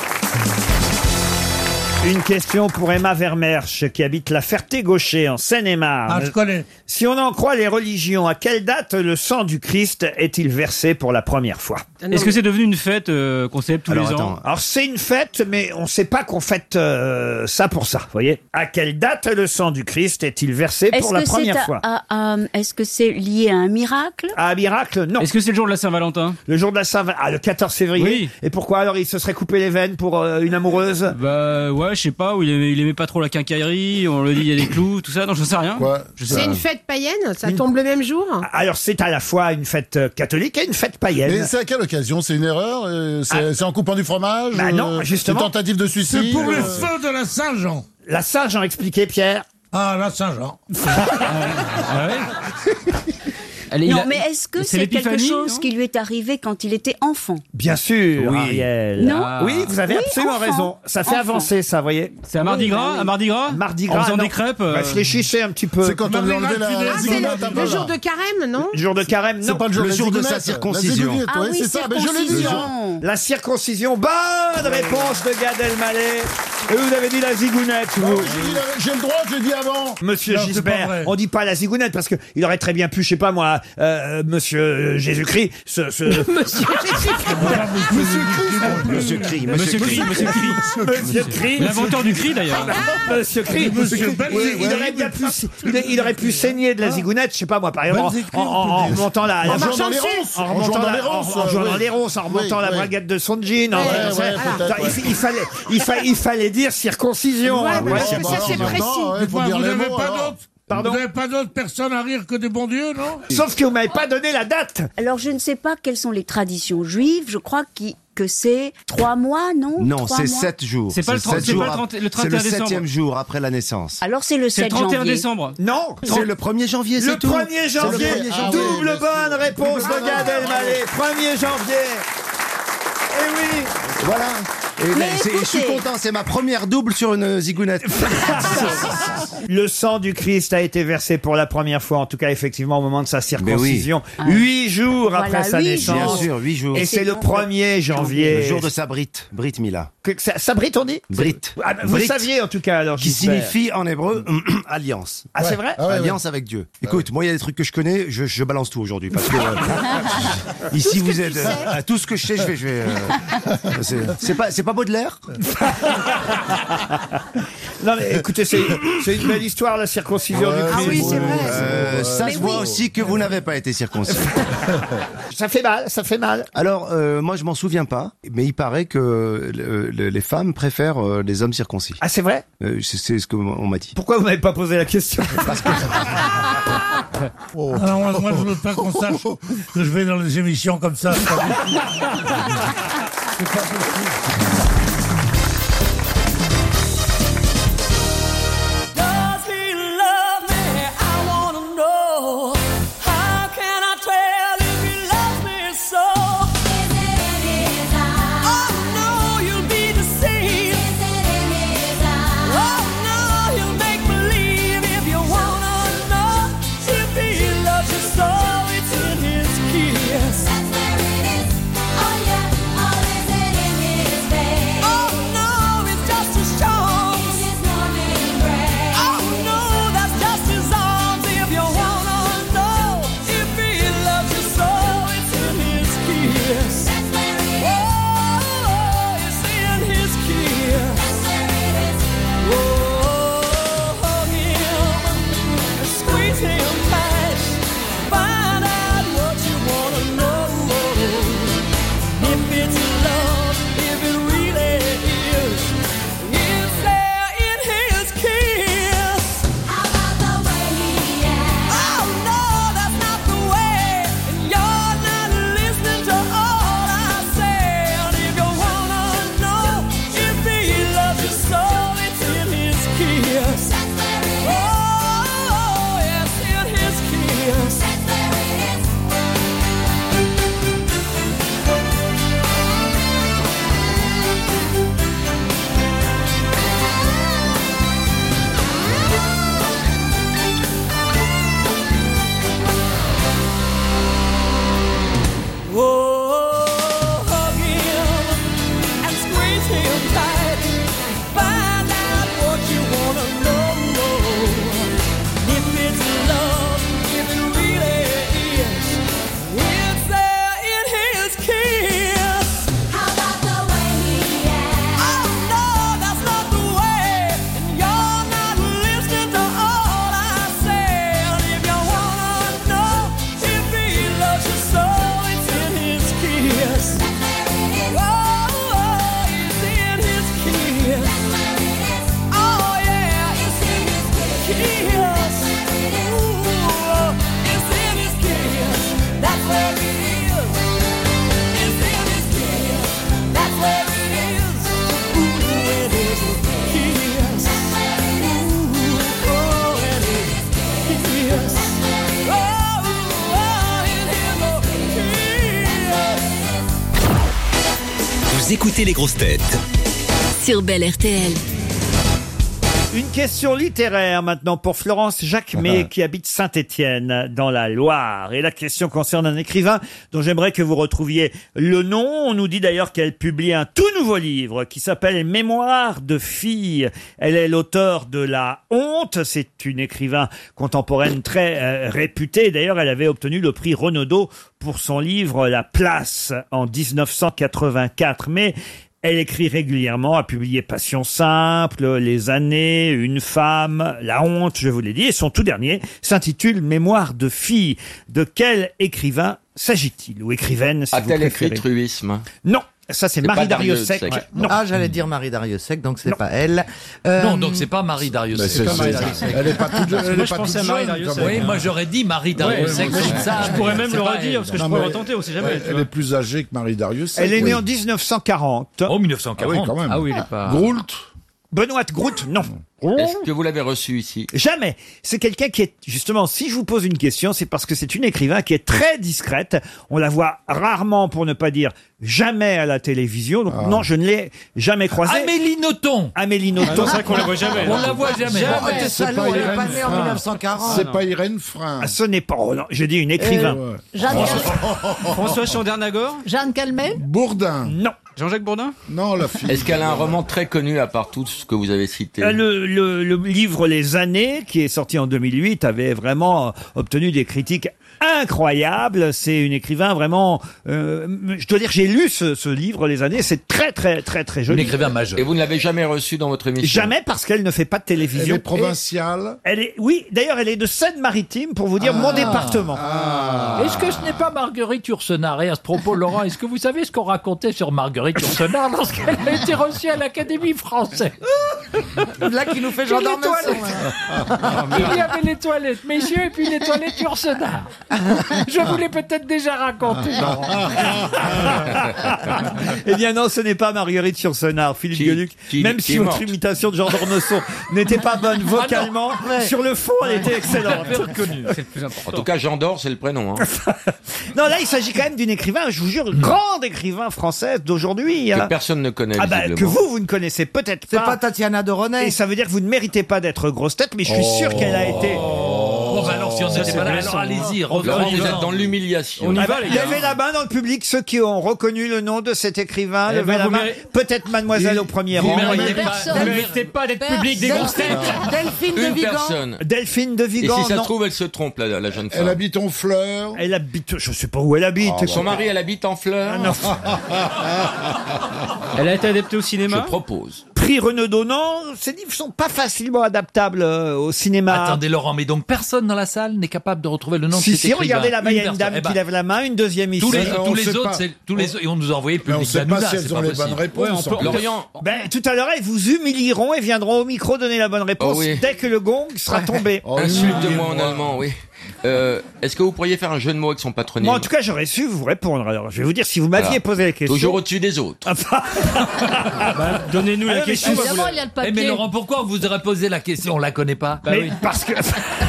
Une question pour Emma Vermersch, qui habite la Ferté-Gaucher, en Seine-et-Marne. Ah, je connais. Si on en croit les religions, à quelle date le sang du Christ est-il versé pour la première fois? Est-ce que c'est devenu une fête euh, qu'on célèbre tous Alors, les attends. ans? Alors c'est une fête, mais on ne sait pas qu'on fête euh, ça pour ça, vous voyez. À quelle date le sang du Christ est-il versé Est-ce pour la que c'est première à- fois? à- à- est-ce que c'est lié à un miracle? À un miracle, non. Est-ce que c'est le jour de la Saint-Valentin? Le jour de la Saint, ah, le quatorze février. Oui. Et pourquoi alors il se serait coupé les veines pour euh, une amoureuse? Bah ouais, je sais pas, où il aimait, il aimait pas trop la quincaillerie, on le dit, il y a des clous, tout ça, non, je sais rien. Quoi Je sais C'est pas. une fête païenne, ça tombe le même jour. Alors c'est à la fois une fête euh, catholique et une fête païenne. Et c'est à quelle occasion? C'est une erreur? euh, C'est c'est en coupant du fromage? Bah non, euh, justement. Une tentative de suicide? C'est pour le euh, feu de la Saint-Jean. La Saint-Jean expliqué, Pierre. Ah, la Saint-Jean. Ah ouais. Elle- il Non, a- mais est-ce que c'est c'est quelque l'épiphanie, chose non qui lui est arrivé quand il était enfant? Bien sûr, Oui. Ariel. Non. Oui, vous avez Oui, absolument enfant. raison. Ça fait Enfant. avancer, ça, vous voyez. C'est un mardi Oui, bah gras, oui. un mardi gras? Mardi En gras. faisant non. des crêpes. euh, Réfléchissez un petit peu. C'est quand on lui a enlevé la, Ah, la Ah, c'est zigounette un peu, le, le là. jour de carême, non? Le jour de carême, non. C'est pas le jour, Le de la jour de zigounette, sa la circoncision. zigounette, Ah ouais, oui, c'est ça. Mais je l'ai dit. hein. circoncision. La circoncision. Bonne réponse de Gad Elmaleh. Et vous avez dit la zigounette, vous. Oh, j'ai dit la- J'ai le droit, j'ai dit avant. Monsieur Non, c'est pas Gisbert, vrai. on dit pas la zigounette parce que il aurait très bien pu, je sais pas moi, euh, Monsieur Jésus-Christ, ce, ce... Monsieur Monsieur Cri, Monsieur Cri, Monsieur Cri. Monsieur Cri. L'inventeur du cri d'ailleurs. Monsieur Cri. Monsieur Oui, Belzécri. il aurait bien pu, il, il aurait pu saigner de la zigounette, je sais pas moi, par exemple, Belzécri, en, en, en on peut dire. remontant la, la En jouant dans les ronces. en En remontant jouant dans la- les ronces, en- en jouant oui. dans les ronces, en remontant Oui, la oui. braguette de son jean. en- Ouais, en- ouais, en- peut-être, il, ouais. il fallait, il, fa- il fallait dire circoncision. Ouais, hein, mais ouais. parce que ça, c'est précis. Il faut Dites-moi, dire vous les n'avez mots. pas alors. d'autres Pardon Vous n'avez pas d'autres personnes à rire que des bons dieux, non Sauf que vous m'avez pas donné la date. Alors, je ne sais pas quelles sont les traditions juives. Je crois qu'il- que c'est trois mois, non Non, Trois c'est mois sept jours. C'est pas le sept trente- c'est jours pas le ap- trente- le C'est trente et le un décembre. septième jour après la naissance. Alors, c'est le C'est le sept trente et un janvier. décembre. Non. C'est le premier janvier, Le c'est tout. premier C'est le janvier. premier Ah janvier. oui, Double mais bonne réponse de Gad Elmaleh. premier janvier. Eh oui. Voilà. Et Mais ben, c'est- je suis écoutez. content, c'est ma première double sur une zigounette. Le sang du Christ a été versé pour la première fois, en tout cas effectivement au moment de sa circoncision, Ah. huit jours Voilà, après sa huit naissance. Bien sûr, huit jours. Et Et c'est c'est le donc premier janvier. Le jour de sa brite, Brit Mila. Que- ça, ça brite, on dit Brite. Ah, bah, vous Brite. saviez en tout cas alors. Qui Gisbert. signifie en hébreu alliance. Ah c'est vrai Ah ouais, Alliance avec Dieu. Écoute, moi il y a des trucs que je connais, je, je balance tout aujourd'hui parce que euh, ici Tout ce vous que êtes tu euh, sais. à tout ce que je sais, je vais, je vais. euh, c'est- c'est pas, c'est pas Baudelaire. Non mais écoutez, c'est c'est une belle histoire la circoncision Ouais, du Ah Christ. oui, c'est vrai. Euh, ça Mais se oui. voit aussi que vous n'avez pas été circoncis. Ça fait mal, ça fait mal. Alors euh, moi je m'en souviens pas, mais il paraît que le- le- les femmes préfèrent euh, les hommes circoncis. Ah c'est vrai Euh, c'est c'est ce qu'on m'a dit. Pourquoi vous m'avez pas posé la question Alors moi, moi, je veux pas qu'on sache que je vais dans les émissions comme ça. C'est pas possible. C'est pas possible. Does he love me? I wanna know. How can I tell if he loves me so? Is it in his eyes? Oh no, you'll be deceived. Is it in his eyes? Oh no, you'll make believe if you wanna know. If he loves you so, it's in his kiss. That's where it is. Oh yeah. Oh, is it in his face? Oh no, it's just as strong. In his warm embrace. Oh no, that's just his arms. If you wanna know if he loves you so, it's in his kiss. That's where it is. Oh, it's in his kiss. That's where it is. Oh, hug him, squeeze him tight, find out what you wanna know. If it's love, if it really is, is there in his kiss? How about the way he acts? Oh no, that's not the way. And you're not listening to all I say. And if you wanna know if he loves you so, it's in his kiss. That's where it is. Oh, it's in his kiss. That's where it is. Oh, hug him and squeeze him tight. Find out what you wanna know. If it's love, if it really is, it's there in his kiss. How about the way he acts? Oh no, that's not the way. And you're not listening to all I say. And if you wanna know if he loves you so, it's in his kiss. Oh, it's in his kiss. Oh yeah, it's in his kiss. Ooh, it's in his kiss. That's where it is. It's in his kiss. That's where it is. Ooh, it is his kiss. Ooh, oh, it is his kiss. Oh, oh, it is his kiss. Vous écoutez les grosses têtes Sur Belle R T L. Une question littéraire maintenant pour Florence Jacquemet qui habite Saint-Étienne dans la Loire. Et la question concerne un écrivain dont j'aimerais que vous retrouviez le nom. On nous dit d'ailleurs qu'elle publie un tout nouveau livre qui s'appelle Mémoires de fille. Elle est l'auteur de La Honte. C'est une écrivain contemporaine très euh, réputée. D'ailleurs, elle avait obtenu le prix Renaudot pour son livre La Place en dix-neuf cent quatre-vingt-quatre. Mais elle écrit régulièrement, a publié Passion simple, Les années, Une femme, La honte, je vous l'ai dit, et son tout dernier s'intitule Mémoires de fille. De quel écrivain s'agit-il? Ou écrivaine, si vous A-t-elle écrit préférez? Truisme? Non. Ça, c'est C'est Marie pas Dariussec. Dariussec. Non. Ah, j'allais dire Marie Dariussec, donc c'est Non. pas elle. Euh, Non, donc c'est pas Marie Dariussec. Mais c'est- pas Marie c'est- Dariussec. elle est pas toute jeune, elle Moi, est je pas pensais toute à Marie jeune, Dariussec. quand même. Oui, moi j'aurais dit Marie Dariussec. Ouais, comme moi, ça, je- je pourrais même c'est le pas redire, elle. parce que je Non, pourrais mais retenter, on sait jamais. Elle, tu elle vois. est plus âgée que Marie Dariussec. Elle est née oui. en dix-neuf cent quarante. Oh, mille neuf cent Ah oui, quarante. quand même. Ah oui, il est pas. Groult. Benoît Groult, non. Est-ce que vous l'avez reçu ici? Jamais. C'est quelqu'un qui est, justement, si je vous pose une question, c'est parce que c'est une écrivain qui est très discrète. On la voit rarement, pour ne pas dire jamais à la télévision. Donc, non, je ne l'ai jamais croisée. Amélie Nothomb. Amélie Nothomb. Ah non, c'est vrai qu'on la voit jamais. On la voit jamais. Jamais. Jamais. T'es C'est salaud, pas elle est Irène pas née en Frein. mille neuf cent quarante. C'est pas Irène Frein. Ah, ce n'est pas, oh non, j'ai dit une écrivain. Eh ouais. Jeanne, François Chandernagor. Jeanne Calmet. Bourdin. Non. Jean-Jacques Bourdin. Non, la fille. Est-ce qu'elle a un roman très connu à part tout ce que vous avez cité? Euh, Le, le, le livre Les années, qui est sorti en deux mille huit, avait vraiment euh, obtenu des critiques incroyables. C'est une écrivain vraiment... euh, je dois dire, j'ai lu ce, ce livre, Les années. C'est très, très, très, très Une joli. écrivain majeur. Et vous ne l'avez jamais reçu dans votre émission? Jamais, parce qu'elle ne fait pas de Elle télévision. est provinciale. Elle est, oui, d'ailleurs, elle est de Seine-Maritime, pour vous dire mon département. Ah. Est-ce que ce n'est pas Marguerite Yourcenar? Et à ce propos, Laurent, est-ce que vous savez ce qu'on racontait sur Marguerite Yourcenar lorsqu'elle a été reçue à l'Académie française? Là qui nous fait Sur les gendarme toilettes. Il y avait les toilettes, messieurs, et puis les toilettes Yourcenar. Je vous l'ai peut-être déjà raconté. Eh bien non, ce n'est pas Marguerite Yourcenar, Philippe Qui- Gueluc. qui- Même qui si est votre morte. imitation de Jean Dornesson n'était pas bonne vocalement, sur le fond, elle était excellente. C'est le plus En important. tout cas, Jean d'Or, c'est le prénom. Hein. Non, là, il s'agit quand même d'une écrivain, je vous jure, une grande écrivain française d'aujourd'hui. Que hein. personne ne connaît, Ah bah, visiblement. que vous, vous ne connaissez peut-être C'est pas. pas Tatiana de René. Et ça veut dire que vous ne méritez pas d'être grosse tête, mais je suis sûr qu'elle a été... Bon, bah alors, si on Ça, n'était c'est pas là, blessant. alors allez-y, Laurent, revenez vous êtes dans l'humiliation. On y Ah va, bah, les il y gars. avait la main dans le public, ceux qui ont reconnu le nom de cet écrivain, Eh levez ben, la vous main. méri- Peut-être mademoiselle au premier Vous rang. méritez voyez. pas, Personne. vous méritez pas d'être public des grosses têtes. Delphine de Une Vigan. personne. Delphine de Et Vigan, si ça non. se trouve, elle se trompe, la, la jeune Elle femme. habite en fleurs. Elle habite, je sais pas où elle habite. Ah, Son mari, elle habite en fleurs. Ah, non. Elle a été adaptée au Je cinéma. propose. Prix Renaudot, non, ces livres sont pas facilement adaptables euh, au cinéma. Attendez, Laurent, mais donc personne dans la salle n'est capable de retrouver le nom si, de cet si, écrivain. regardez là-bas, il y a Une une dame personne. Eh qui ben, lève la main, une deuxième ici. tous les, Mais on tous les sait autres, pas. c'est tous les et on nous a envoyé Mais on public sait pas Hanouna, si c'est elles ont pas les possible. bonnes réponses. Ouais, on peut- en plus. Lorient, Ben, tout à l'heure, ils vous humilieront et viendront au micro donner la bonne réponse Oh oui. dès que le gong sera tombé. Oh, insulte-moi en humiliez-moi. allemand, oui. Euh, Est-ce que vous pourriez faire un jeu de mots avec son patronyme? Moi, en tout cas, j'aurais su vous répondre. Alors, je vais vous dire, si vous m'aviez Voilà. posé la question... Toujours au-dessus des autres. Bah, donnez-nous la Ah, mais question. si- Évidemment, il y a le Eh, papier. mais Laurent, pourquoi on vous aurait posé la question? On la connaît pas. Bah mais oui. parce que...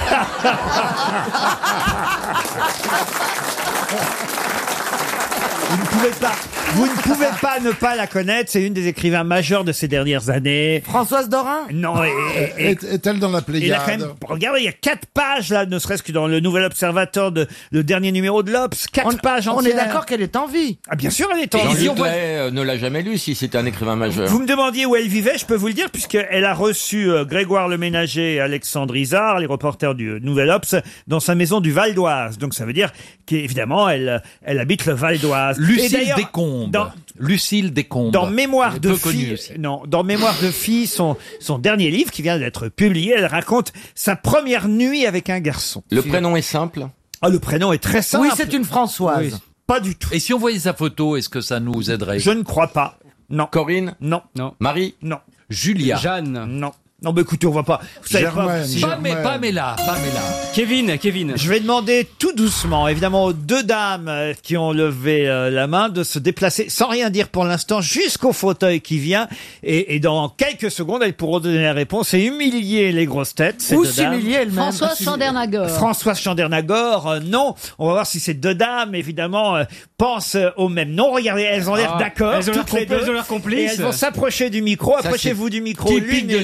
Vous ne pouvez pas, vous ne pouvez pas ne pas la connaître. C'est une des écrivains majeurs de ces dernières années. Françoise Dorin. Non, et, et- et- Est- Est-elle dans la il a quand Pléiade? même, regardez, il y a quatre pages là, ne serait-ce que dans le Nouvel Observateur, de, le dernier numéro de l'Obs, quatre On, pages on entières. est d'accord qu'elle est en vie. Ah, bien sûr, elle est en Jean vie. Luc Lay euh, ne l'a jamais lu si c'était un écrivain majeur. Vous me demandiez où elle vivait, je peux vous le dire, puisqu'elle a reçu euh, Grégoire Le Ménager et Alexandre Isard, les reporters du Nouvel Obs, dans sa maison du Val d'Oise. Donc ça veut dire qu'évidemment, elle, elle habite le Val d'Oise. Et Lucille d'ailleurs, Descombes. Dans, Lucille Descombes. dans Mémoire Elle est de peu connue fille, aussi. non, dans Mémoire de fille, son, son dernier livre qui vient d'être publié, elle raconte sa première nuit avec un garçon. Le prénom est simple. Ah, le prénom est très simple. Oui, c'est une Françoise. Oui. Pas du tout. Et si on voyait sa photo, est-ce que ça nous aiderait? Je ne crois pas. Non. Corinne, Non. Non. Marie, Non. Julia. Jeanne. Non. Non, mais écoutez, on va pas. Vous savez pas. Germaine. si- Pas mais Germaine. Pamela. Pamela. Kevin. Kevin. Je vais demander tout doucement, évidemment, aux deux dames euh, qui ont levé euh, la main de se déplacer, sans rien dire pour l'instant, jusqu'au fauteuil qui vient. Et, et dans quelques secondes, elles pourront donner la réponse et humilier les grosses têtes. ces Ou deux dames. s'humilier elle-même. Françoise Chandernagor. Françoise Chandernagor, euh, non. On va voir si ces deux dames, évidemment, euh, pensent euh, au même nom. Regardez, elles ont l'air Ah, d'accord. elles ont l'air toutes les compli- deux. elles ont l'air complices. Et elles vont s'approcher du micro. Ça, Approchez-vous c'est du micro. typique l'une de et la l'autre. lesbienne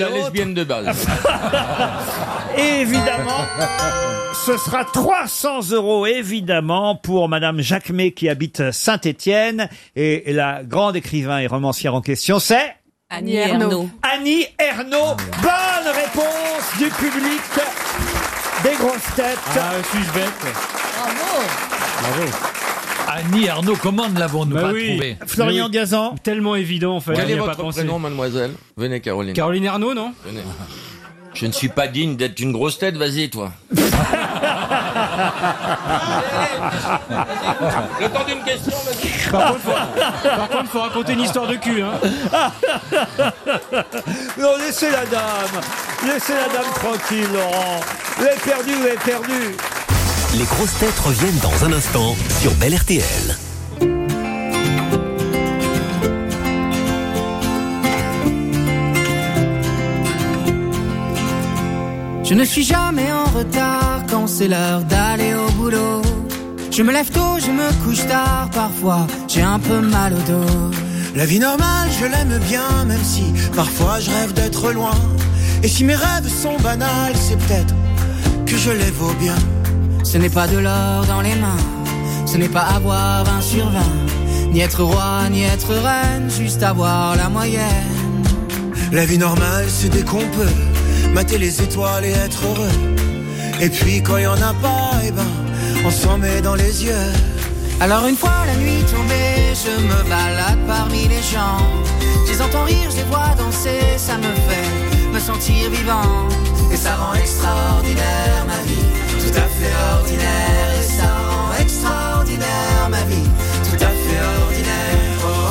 moyenne de base. Et évidemment, ce sera trois cents euros, évidemment, pour Madame Jacquemet qui habite Saint-Étienne. Et la grande écrivain et romancière en question, c'est Annie Ernaux. Annie Ernaux. Bonne réponse du public des grosses têtes. Ah, suis-je bête? Bravo. Bravo. Annie Ernaux, comment ne l'avons-nous Bah pas oui. trouvé? Florian Oui. Gazan. Tellement évident en fait. Quel on y est a pas votre pensé. prénom, mademoiselle? Venez, Caroline. Caroline Ernaux, non? Venez. Je ne suis pas digne d'être une grosse tête, vas-y, toi. Le temps d'une question, vas-y. Par contre, faut, par contre, faut raconter une histoire de cul. Hein. Non, laissez la dame. Laissez la dame tranquille, Laurent. Vous avez perdu, vous avez perdu. Les grosses têtes reviennent dans un instant sur Bel R T L. Je ne suis jamais en retard quand c'est l'heure d'aller au boulot. Je me lève tôt, je me couche tard, parfois j'ai un peu mal au dos. La vie normale, je l'aime bien, même si parfois je rêve d'être loin. Et si mes rêves sont banals, c'est peut-être que je les vaux bien. Ce n'est pas de l'or dans les mains, ce n'est pas avoir vingt sur vingt, ni être roi, ni être reine, juste avoir la moyenne. La vie normale, c'est dès qu'on peut mater les étoiles et être heureux. Et puis quand il y en a pas, eh ben, on s'en met dans les yeux. Alors une fois la nuit tombée, je me balade parmi les gens. Je les entends rire, je les vois danser, ça me fait me sentir vivant. Et ça rend extraordinaire ma vie, tout à fait ordinaire. Et ça rend extraordinaire ma vie, tout à fait ordinaire. Oh, oh,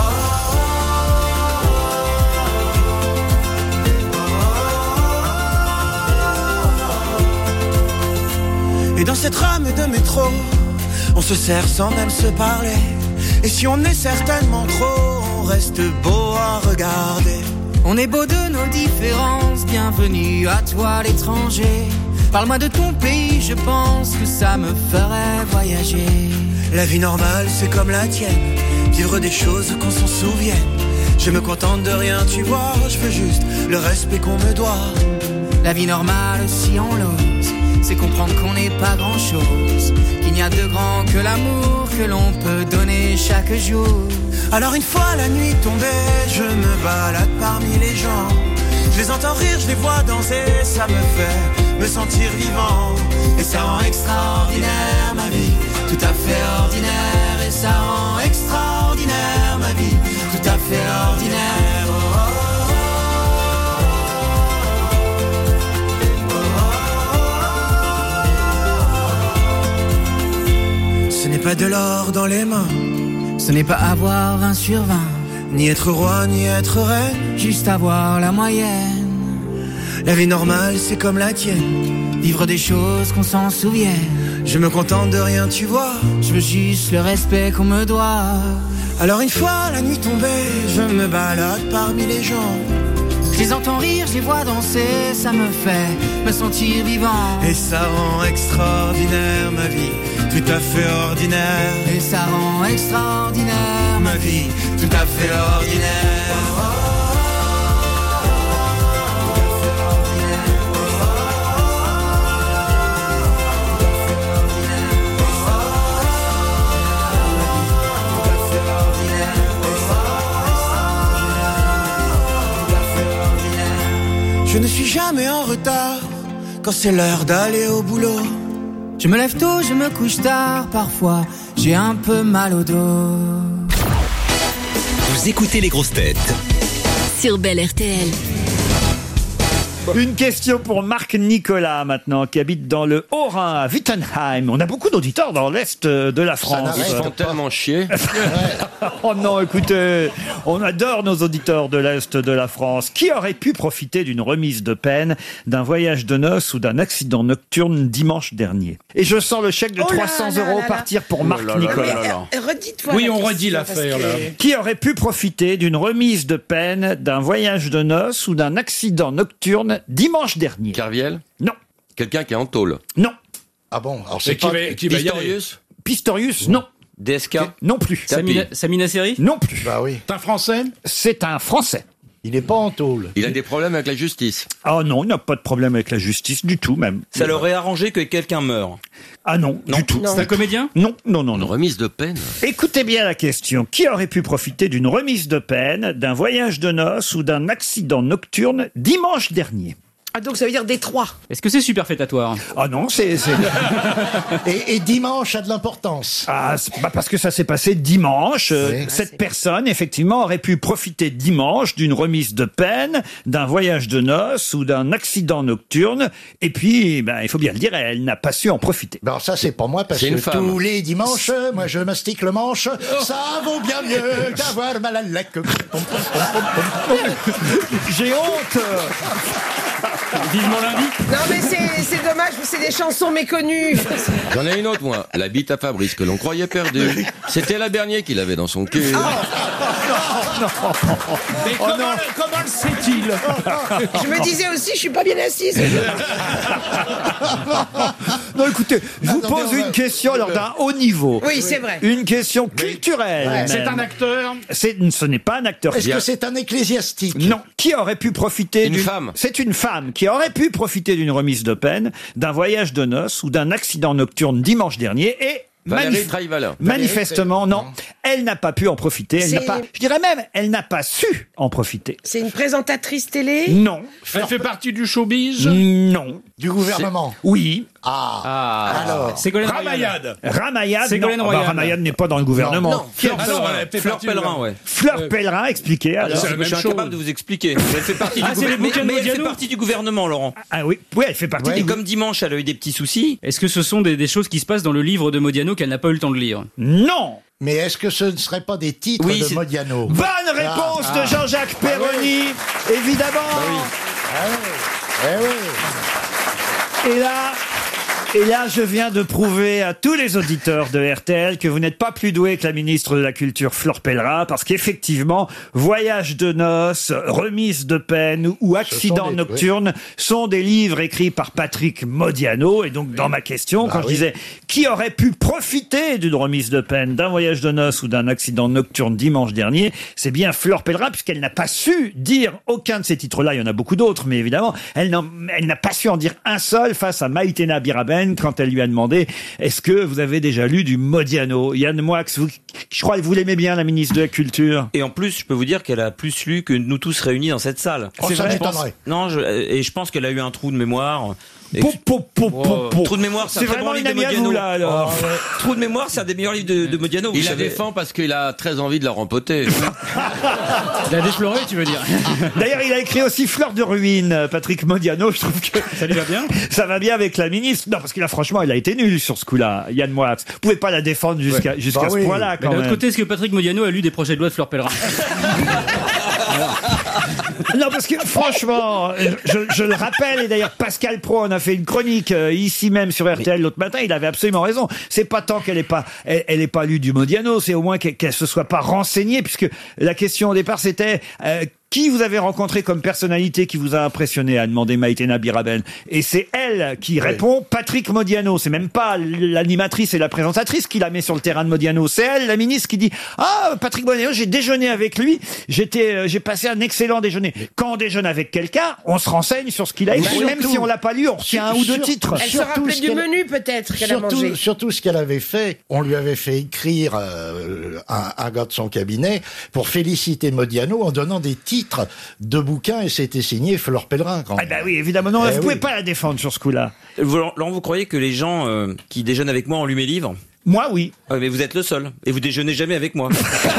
oh, oh. Et dans cette rame de métro, on se serre sans même se parler. Et si on est certainement trop, on reste beau à regarder. On est beau de nos différences, bienvenue à toi l'étranger. Parle-moi de ton pays, je pense que ça me ferait voyager. La vie normale, c'est comme la tienne, vivre des choses qu'on s'en souvienne. Je me contente de rien, tu vois, je veux juste le respect qu'on me doit. La vie normale, si on l'ose, c'est comprendre qu'on n'est pas grand-chose, qu'il n'y a de grand que l'amour que l'on peut donner chaque jour. Alors une fois la nuit tombée, je me balade parmi les gens. Je les entends rire, je les vois danser, ça me fait me sentir vivant. Et ça rend extraordinaire ma vie, tout à fait ordinaire. Et ça rend extraordinaire ma vie, tout à fait ordinaire. Oh, oh, oh. Ce n'est pas de l'or dans les mains, ce n'est pas avoir vingt sur vingt, ni être roi, ni être reine, juste avoir la moyenne. La vie normale, c'est comme la tienne, vivre des choses qu'on s'en souvienne. Je me contente de rien, tu vois, je veux juste le respect qu'on me doit. Alors une fois la nuit tombée, je me balade parmi les gens. Je les entends rire, je les vois danser, ça me fait me sentir vivant. Et ça rend extraordinaire ma vie, tout à fait ordinaire. Et ça rend extraordinaire ma vie, tout à fait ordinaire. Oh, oh, oh. Je ne suis jamais en retard quand c'est l'heure d'aller au boulot. Je me lève tôt, je me couche tard, parfois j'ai un peu mal au dos. Vous écoutez les grosses têtes sur Bel R T L. Une question pour Marc Nicolas maintenant, qui habite dans le Haut-Rhin, à Wittenheim. On a beaucoup d'auditeurs dans l'Est de la France. Ils font tellement chier. Oh non, écoutez, on adore nos auditeurs de l'Est de la France. Qui aurait pu profiter d'une remise de peine, d'un voyage de noces ou d'un accident nocturne dimanche dernier? Et je sens le chèque de Oh là trois cents là euros là là. partir pour Oh Marc là là Nicolas. là là. Mais, euh, redites-moi Oui, la on redit question, l'affaire, parce là. que- Qui aurait pu profiter d'une remise de peine, d'un voyage de noces ou d'un accident nocturne dimanche dernier? Kerviel? Non. Quelqu'un qui est en tôle? Non. Ah bon, alors Et c'est qui pas... va, qui va y aller. Pistorius? Pistorius, non. D S K? Non plus. Tapi. Samina, Samina Seri? Non plus. Bah oui. C'est un Français? C'est un Français. Il n'est pas en tôle. Il a des problèmes avec la justice. Ah non, il n'a pas de problème avec la justice du tout, même. Ça leur est arrangé que quelqu'un meure. Ah non, Non. du tout. C'est un comédien ? Non, non, non, Une non. remise de peine. Écoutez bien la question. Qui aurait pu profiter d'une remise de peine, d'un voyage de noces ou d'un accident nocturne dimanche dernier ? Ah, donc ça veut dire des trois. Est-ce que c'est superfétatoire ? Ah non, c'est... c'est- Et, et dimanche a de l'importance. Ah, c'est pas parce que ça s'est passé dimanche. Euh, Oui. Cette personne, effectivement, aurait pu profiter dimanche d'une remise de peine, d'un voyage de noces ou d'un accident nocturne. Et puis, ben, il faut bien le dire, elle n'a pas su en profiter. Alors ça, c'est pour moi, parce C'est une que femme. tous les dimanches, moi, je mastique le manche. Ça vaut bien mieux d'avoir mal à la queue. J'ai honte. Vivement lundi ? Non, mais c'est c'est dommage, c'est des chansons méconnues. J'en ai une autre, moi. La bite à Fabrice que l'on croyait perdue. C'était la Bernier qu'il avait dans son cul. Oh. Mais comment, le- comment le sait-il Je me disais aussi, je suis pas bien assise. Non, écoutez, je vous Attendez, pose on va- une question alors d'un haut niveau. Oui, c'est vrai. Une question culturelle. même. C'est un acteur. C'est- Ce n'est pas un acteur. Est-ce que c'est un ecclésiastique? Non. Qui aurait pu profiter Une d'une femme. C'est une femme qui aurait pu profiter d'une remise de peine, d'un voyage de noces ou d'un accident nocturne dimanche dernier et Valérie manif- Trierweiler. manifestement non, elle n'a pas pu en profiter. Elle n'a C'est- pas. Je dirais même, elle n'a pas su en profiter. C'est une présentatrice télé. Non. Elle fait partie du showbiz. Non. Du gouvernement? Oui. Ah, Ah. alors. Ségolène Ramayad. Ramayad. Ségolène non. Royal. Bah, Ramayad n'est pas dans le gouvernement. Non. Qui- Ah non, elle fait Fleur partie du- Pellerin, ouais. Fleur Pellerin, expliquez alors. c'est la Je même suis chose. incapable de vous expliquer. Elle fait partie Ah, du c'est le gouvernement. Mais, bouquin de mais elle fait Modiano partie du gouvernement, Laurent. Ah oui, oui, elle fait partie Et des comme dimanche, elle a eu des petits soucis. Est-ce que ce sont des, des choses qui se passent dans le livre de Modiano qu'elle n'a pas eu le temps de lire ? Non. Mais est-ce que ce ne serait pas des titres Oui, de c'est- Modiano? Bonne réponse Ah. de Jean-Jacques Perroni, évidemment. Ah oui. Eh oui. Et là, et là, je viens de prouver à tous les auditeurs de R T L que vous n'êtes pas plus doué que la ministre de la Culture, Fleur Pellerin, parce qu'effectivement, voyage de noces, remise de peine ou accident des- nocturne sont des livres écrits par Patrick Modiano. Et donc, dans ma question, quand je oui. disais qui aurait pu profiter d'une remise de peine, d'un voyage de noces ou d'un accident nocturne dimanche dernier, c'est bien Fleur Pellerin, puisqu'elle n'a pas su dire aucun de ces titres-là. Il y en a beaucoup d'autres, mais évidemment, elle n'en- elle n'a pas su en dire un seul face à Maïtena Biraben quand elle lui a demandé « Est-ce que vous avez déjà lu du Modiano ?» Yann Moix, vous, je crois que vous l'aimez bien, la ministre de la Culture. Et en plus, je peux vous dire qu'elle a plus lu que nous tous réunis dans cette salle. Oh, ça Je pense- m'étonnerait. Non, je, et je pense qu'elle a eu un trou de mémoire. Et Po, que- po, po, po, Oh, po. Trou de mémoire, c'est un C'est très vraiment bon une livre de amie à Modiano. vous, là, alors. Oh, ouais. Trou de mémoire, c'est un des meilleurs livres de, de Modiano. vous Il la savez. défend parce qu'il a très envie de la rempoter. La déplorer, tu veux dire ? D'ailleurs, il a écrit aussi Fleur de ruine, Patrick Modiano. Je trouve que Ça lui va bien ? ça va bien avec la ministre. Non, parce que là, franchement, il a été nul sur ce coup-là, Yann Moix. Vous pouvez pas la défendre jusqu'à jusqu'à Bah ce oui. point-là, Mais quand d'un autre même. côté, est-ce que Patrick Modiano a lu des projets de loi de Fleur Pellerin ? Non, parce que franchement, je, je le rappelle, et d'ailleurs Pascal Pro en a fait une chronique euh, ici même sur R T L l'autre matin, il avait absolument raison. C'est pas tant qu'elle est pas, elle, elle est pas lue du Modiano, c'est au moins qu'elle, qu'elle se soit pas renseignée, puisque la question au départ c'était euh, qui vous avez rencontré comme personnalité qui vous a impressionné, a demandé Maïtena Biraben. Et c'est elle qui répond Patrick Modiano. C'est même pas l'animatrice et la présentatrice qui la met sur le terrain de Modiano. C'est elle, la ministre, qui dit ah, Patrick Modiano, j'ai déjeuné avec lui, j'étais, euh, j'ai passé un excellent déjeuner. Quand on déjeune avec quelqu'un, on se renseigne sur ce qu'il a écrit, Bah, même surtout- si on l'a pas lu, on retient un ou deux sur- titres. Elle se Surtout rappelait ce du qu'elle- menu peut-être qu'elle a Surtout, mangé. surtout ce qu'elle avait fait, on lui avait fait écrire euh, un, un gars de son cabinet pour féliciter Modiano en donnant des titres de bouquins et c'était signé Fleur Pellerin. Quand Ah même. bah oui, évidemment, non, Eh vous pouvez oui. pas la défendre sur ce coup-là. Vous- Laurent, vous croyez que les gens euh, qui déjeunent avec moi ont lu mes livres? Moi, oui. Ouais, mais vous êtes le seul. Et vous déjeunez jamais avec moi.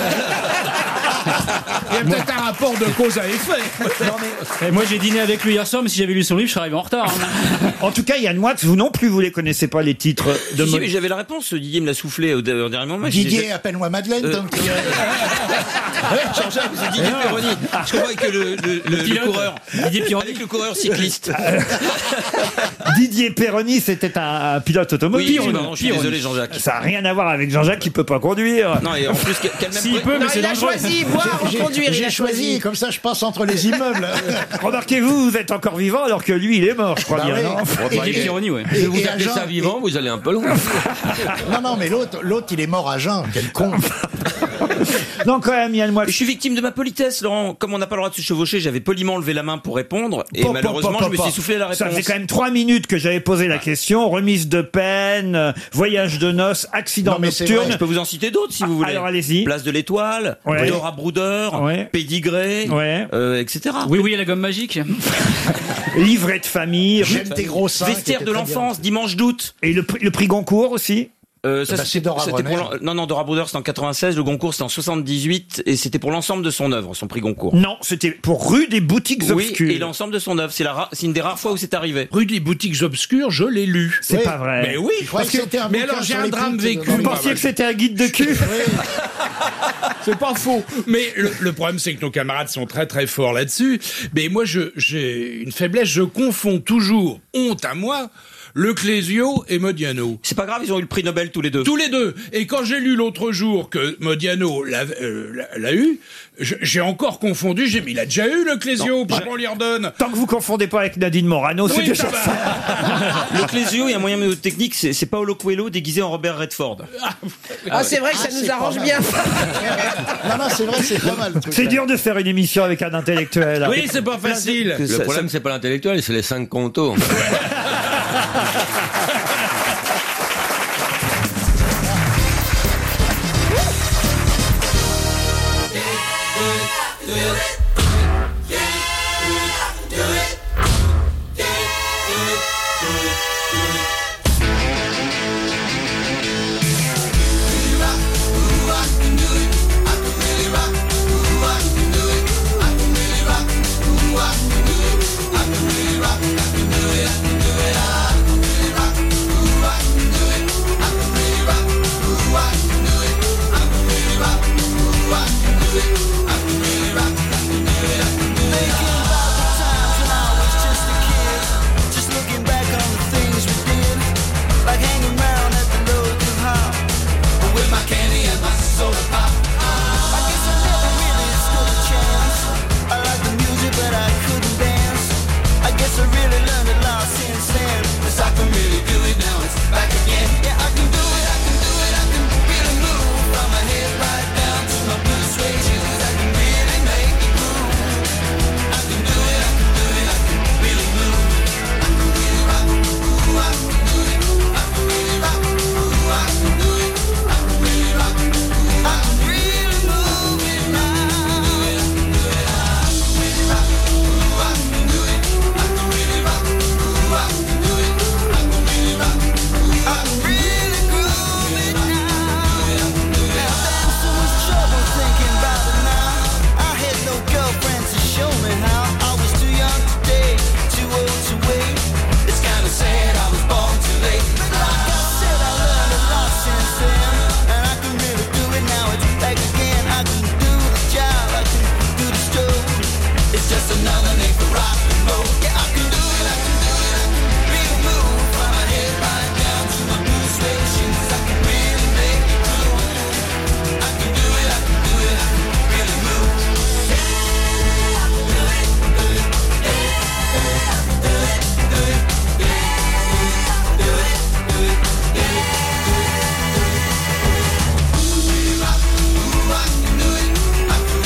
Il y a peut-être un rapport de cause à effet. Et moi, j'ai dîné avec lui hier soir, mais si j'avais lu son livre, je serais arrivé en retard. hein. En tout cas, Yann Moix, vous non plus, vous les connaissez pas les titres de Si, si, Mo- mais j'avais la réponse. Didier me l'a soufflé au, au dernier moment. Didier, J'ai- appelle-moi Madeleine. Euh, tant que tu y es. Jean-Jacques, c'est Didier Pironi. Je comprends avec le, le, le, le pilote. coureur. Didier Pironi. Avec le coureur cycliste. Didier Perroni, c'était un, un pilote automobile. Oui, Pironi. pardon, je suis Pironi. désolé, Jean-Jacques. Ça n'a rien à voir avec Jean-Jacques qui peut pas conduire. Non, et en plus, quel quel même S'il pré- peut, mais Non, c'est il a dangereux. choisi boire ou J'ai- conduire. Il J'ai a choisi, choisi. comme ça je passe entre les immeubles. Remarquez-vous, vous êtes encore vivant alors que lui, il est mort, je crois Bah bien. oui. non Et Didier Pironi, ouais. Et- Vous et appelez Agen- ça vivant, vous allez un peu loin. Non, non, mais l'autre, l'autre, il est mort à jeun. Quel con. Non, quand même, Yann, moi. Je suis victime de ma politesse, Laurent. Comme on n'a pas le droit de se chevaucher, j'avais poliment levé la main pour répondre. Et Pop, malheureusement, pop, pop, je me pop. suis soufflé la réponse. Ça faisait quand même trois minutes que j'avais posé la question. Remise de peine, euh, voyage de noces, accident Non, mais c'est nocturne. vrai. Je peux vous en citer d'autres si vous voulez. Alors allez-y. Place de l'Étoile, Ouais. Dora Bruder, Ouais. Pédigré, Ouais. euh, et cetera. Oui, oui, la gomme magique. Livret de famille. J'aime tes gros seins. qui Vestiaire étaient de très bien. l'enfance, dimanche d'août. Et le, prix- le prix Goncourt aussi. Euh, ça, Bah, c'est Dora c'était pour Bronner. l'en- non, non, Dora Bruder, c'était en quatre-vingt-seize, le Goncourt, c'était en soixante-dix-huit, et c'était pour l'ensemble de son œuvre, son prix Goncourt. Non, c'était pour Rue des Boutiques Oui, Obscures. et l'ensemble de son œuvre. C'est la ra- c'est une des rares fois où c'est arrivé. Rue des boutiques obscures, je l'ai lu. C'est Oui. pas vrai. Mais oui, Je croyais parce que c'était un mais bouquin alors j'ai sur un les drame putes, vécu. euh, Vous pensiez que c'était un guide de cul? C'est pas faux. Mais le, le problème, c'est que nos camarades sont très très forts là-dessus. Mais moi, je, j'ai une faiblesse, je confonds toujours, honte à moi, Le Clésio et Modiano. C'est pas grave, ils ont eu le prix Nobel tous les deux. Tous les deux. Et quand j'ai lu l'autre jour que Modiano l'a, euh, l'a, l'a eu, je- j'ai encore confondu. J'ai dit, il a déjà eu le Clésio, pourquoi on lui redonne? Tant que vous confondez pas avec Nadine Morano, c'est Oui, déjà ça va. ça. Le Clésio, il y a un moyen technique, c'est, c'est Paolo Coelho déguisé en Robert Redford. Ah, c'est vrai que ça Ah, nous c'est arrange pas bien. Non, non, c'est vrai, c'est pas mal. le truc. C'est dur de faire une émission avec un intellectuel. Oui, c'est pas facile. Le problème, c'est pas l'intellectuel, c'est les cinq contos.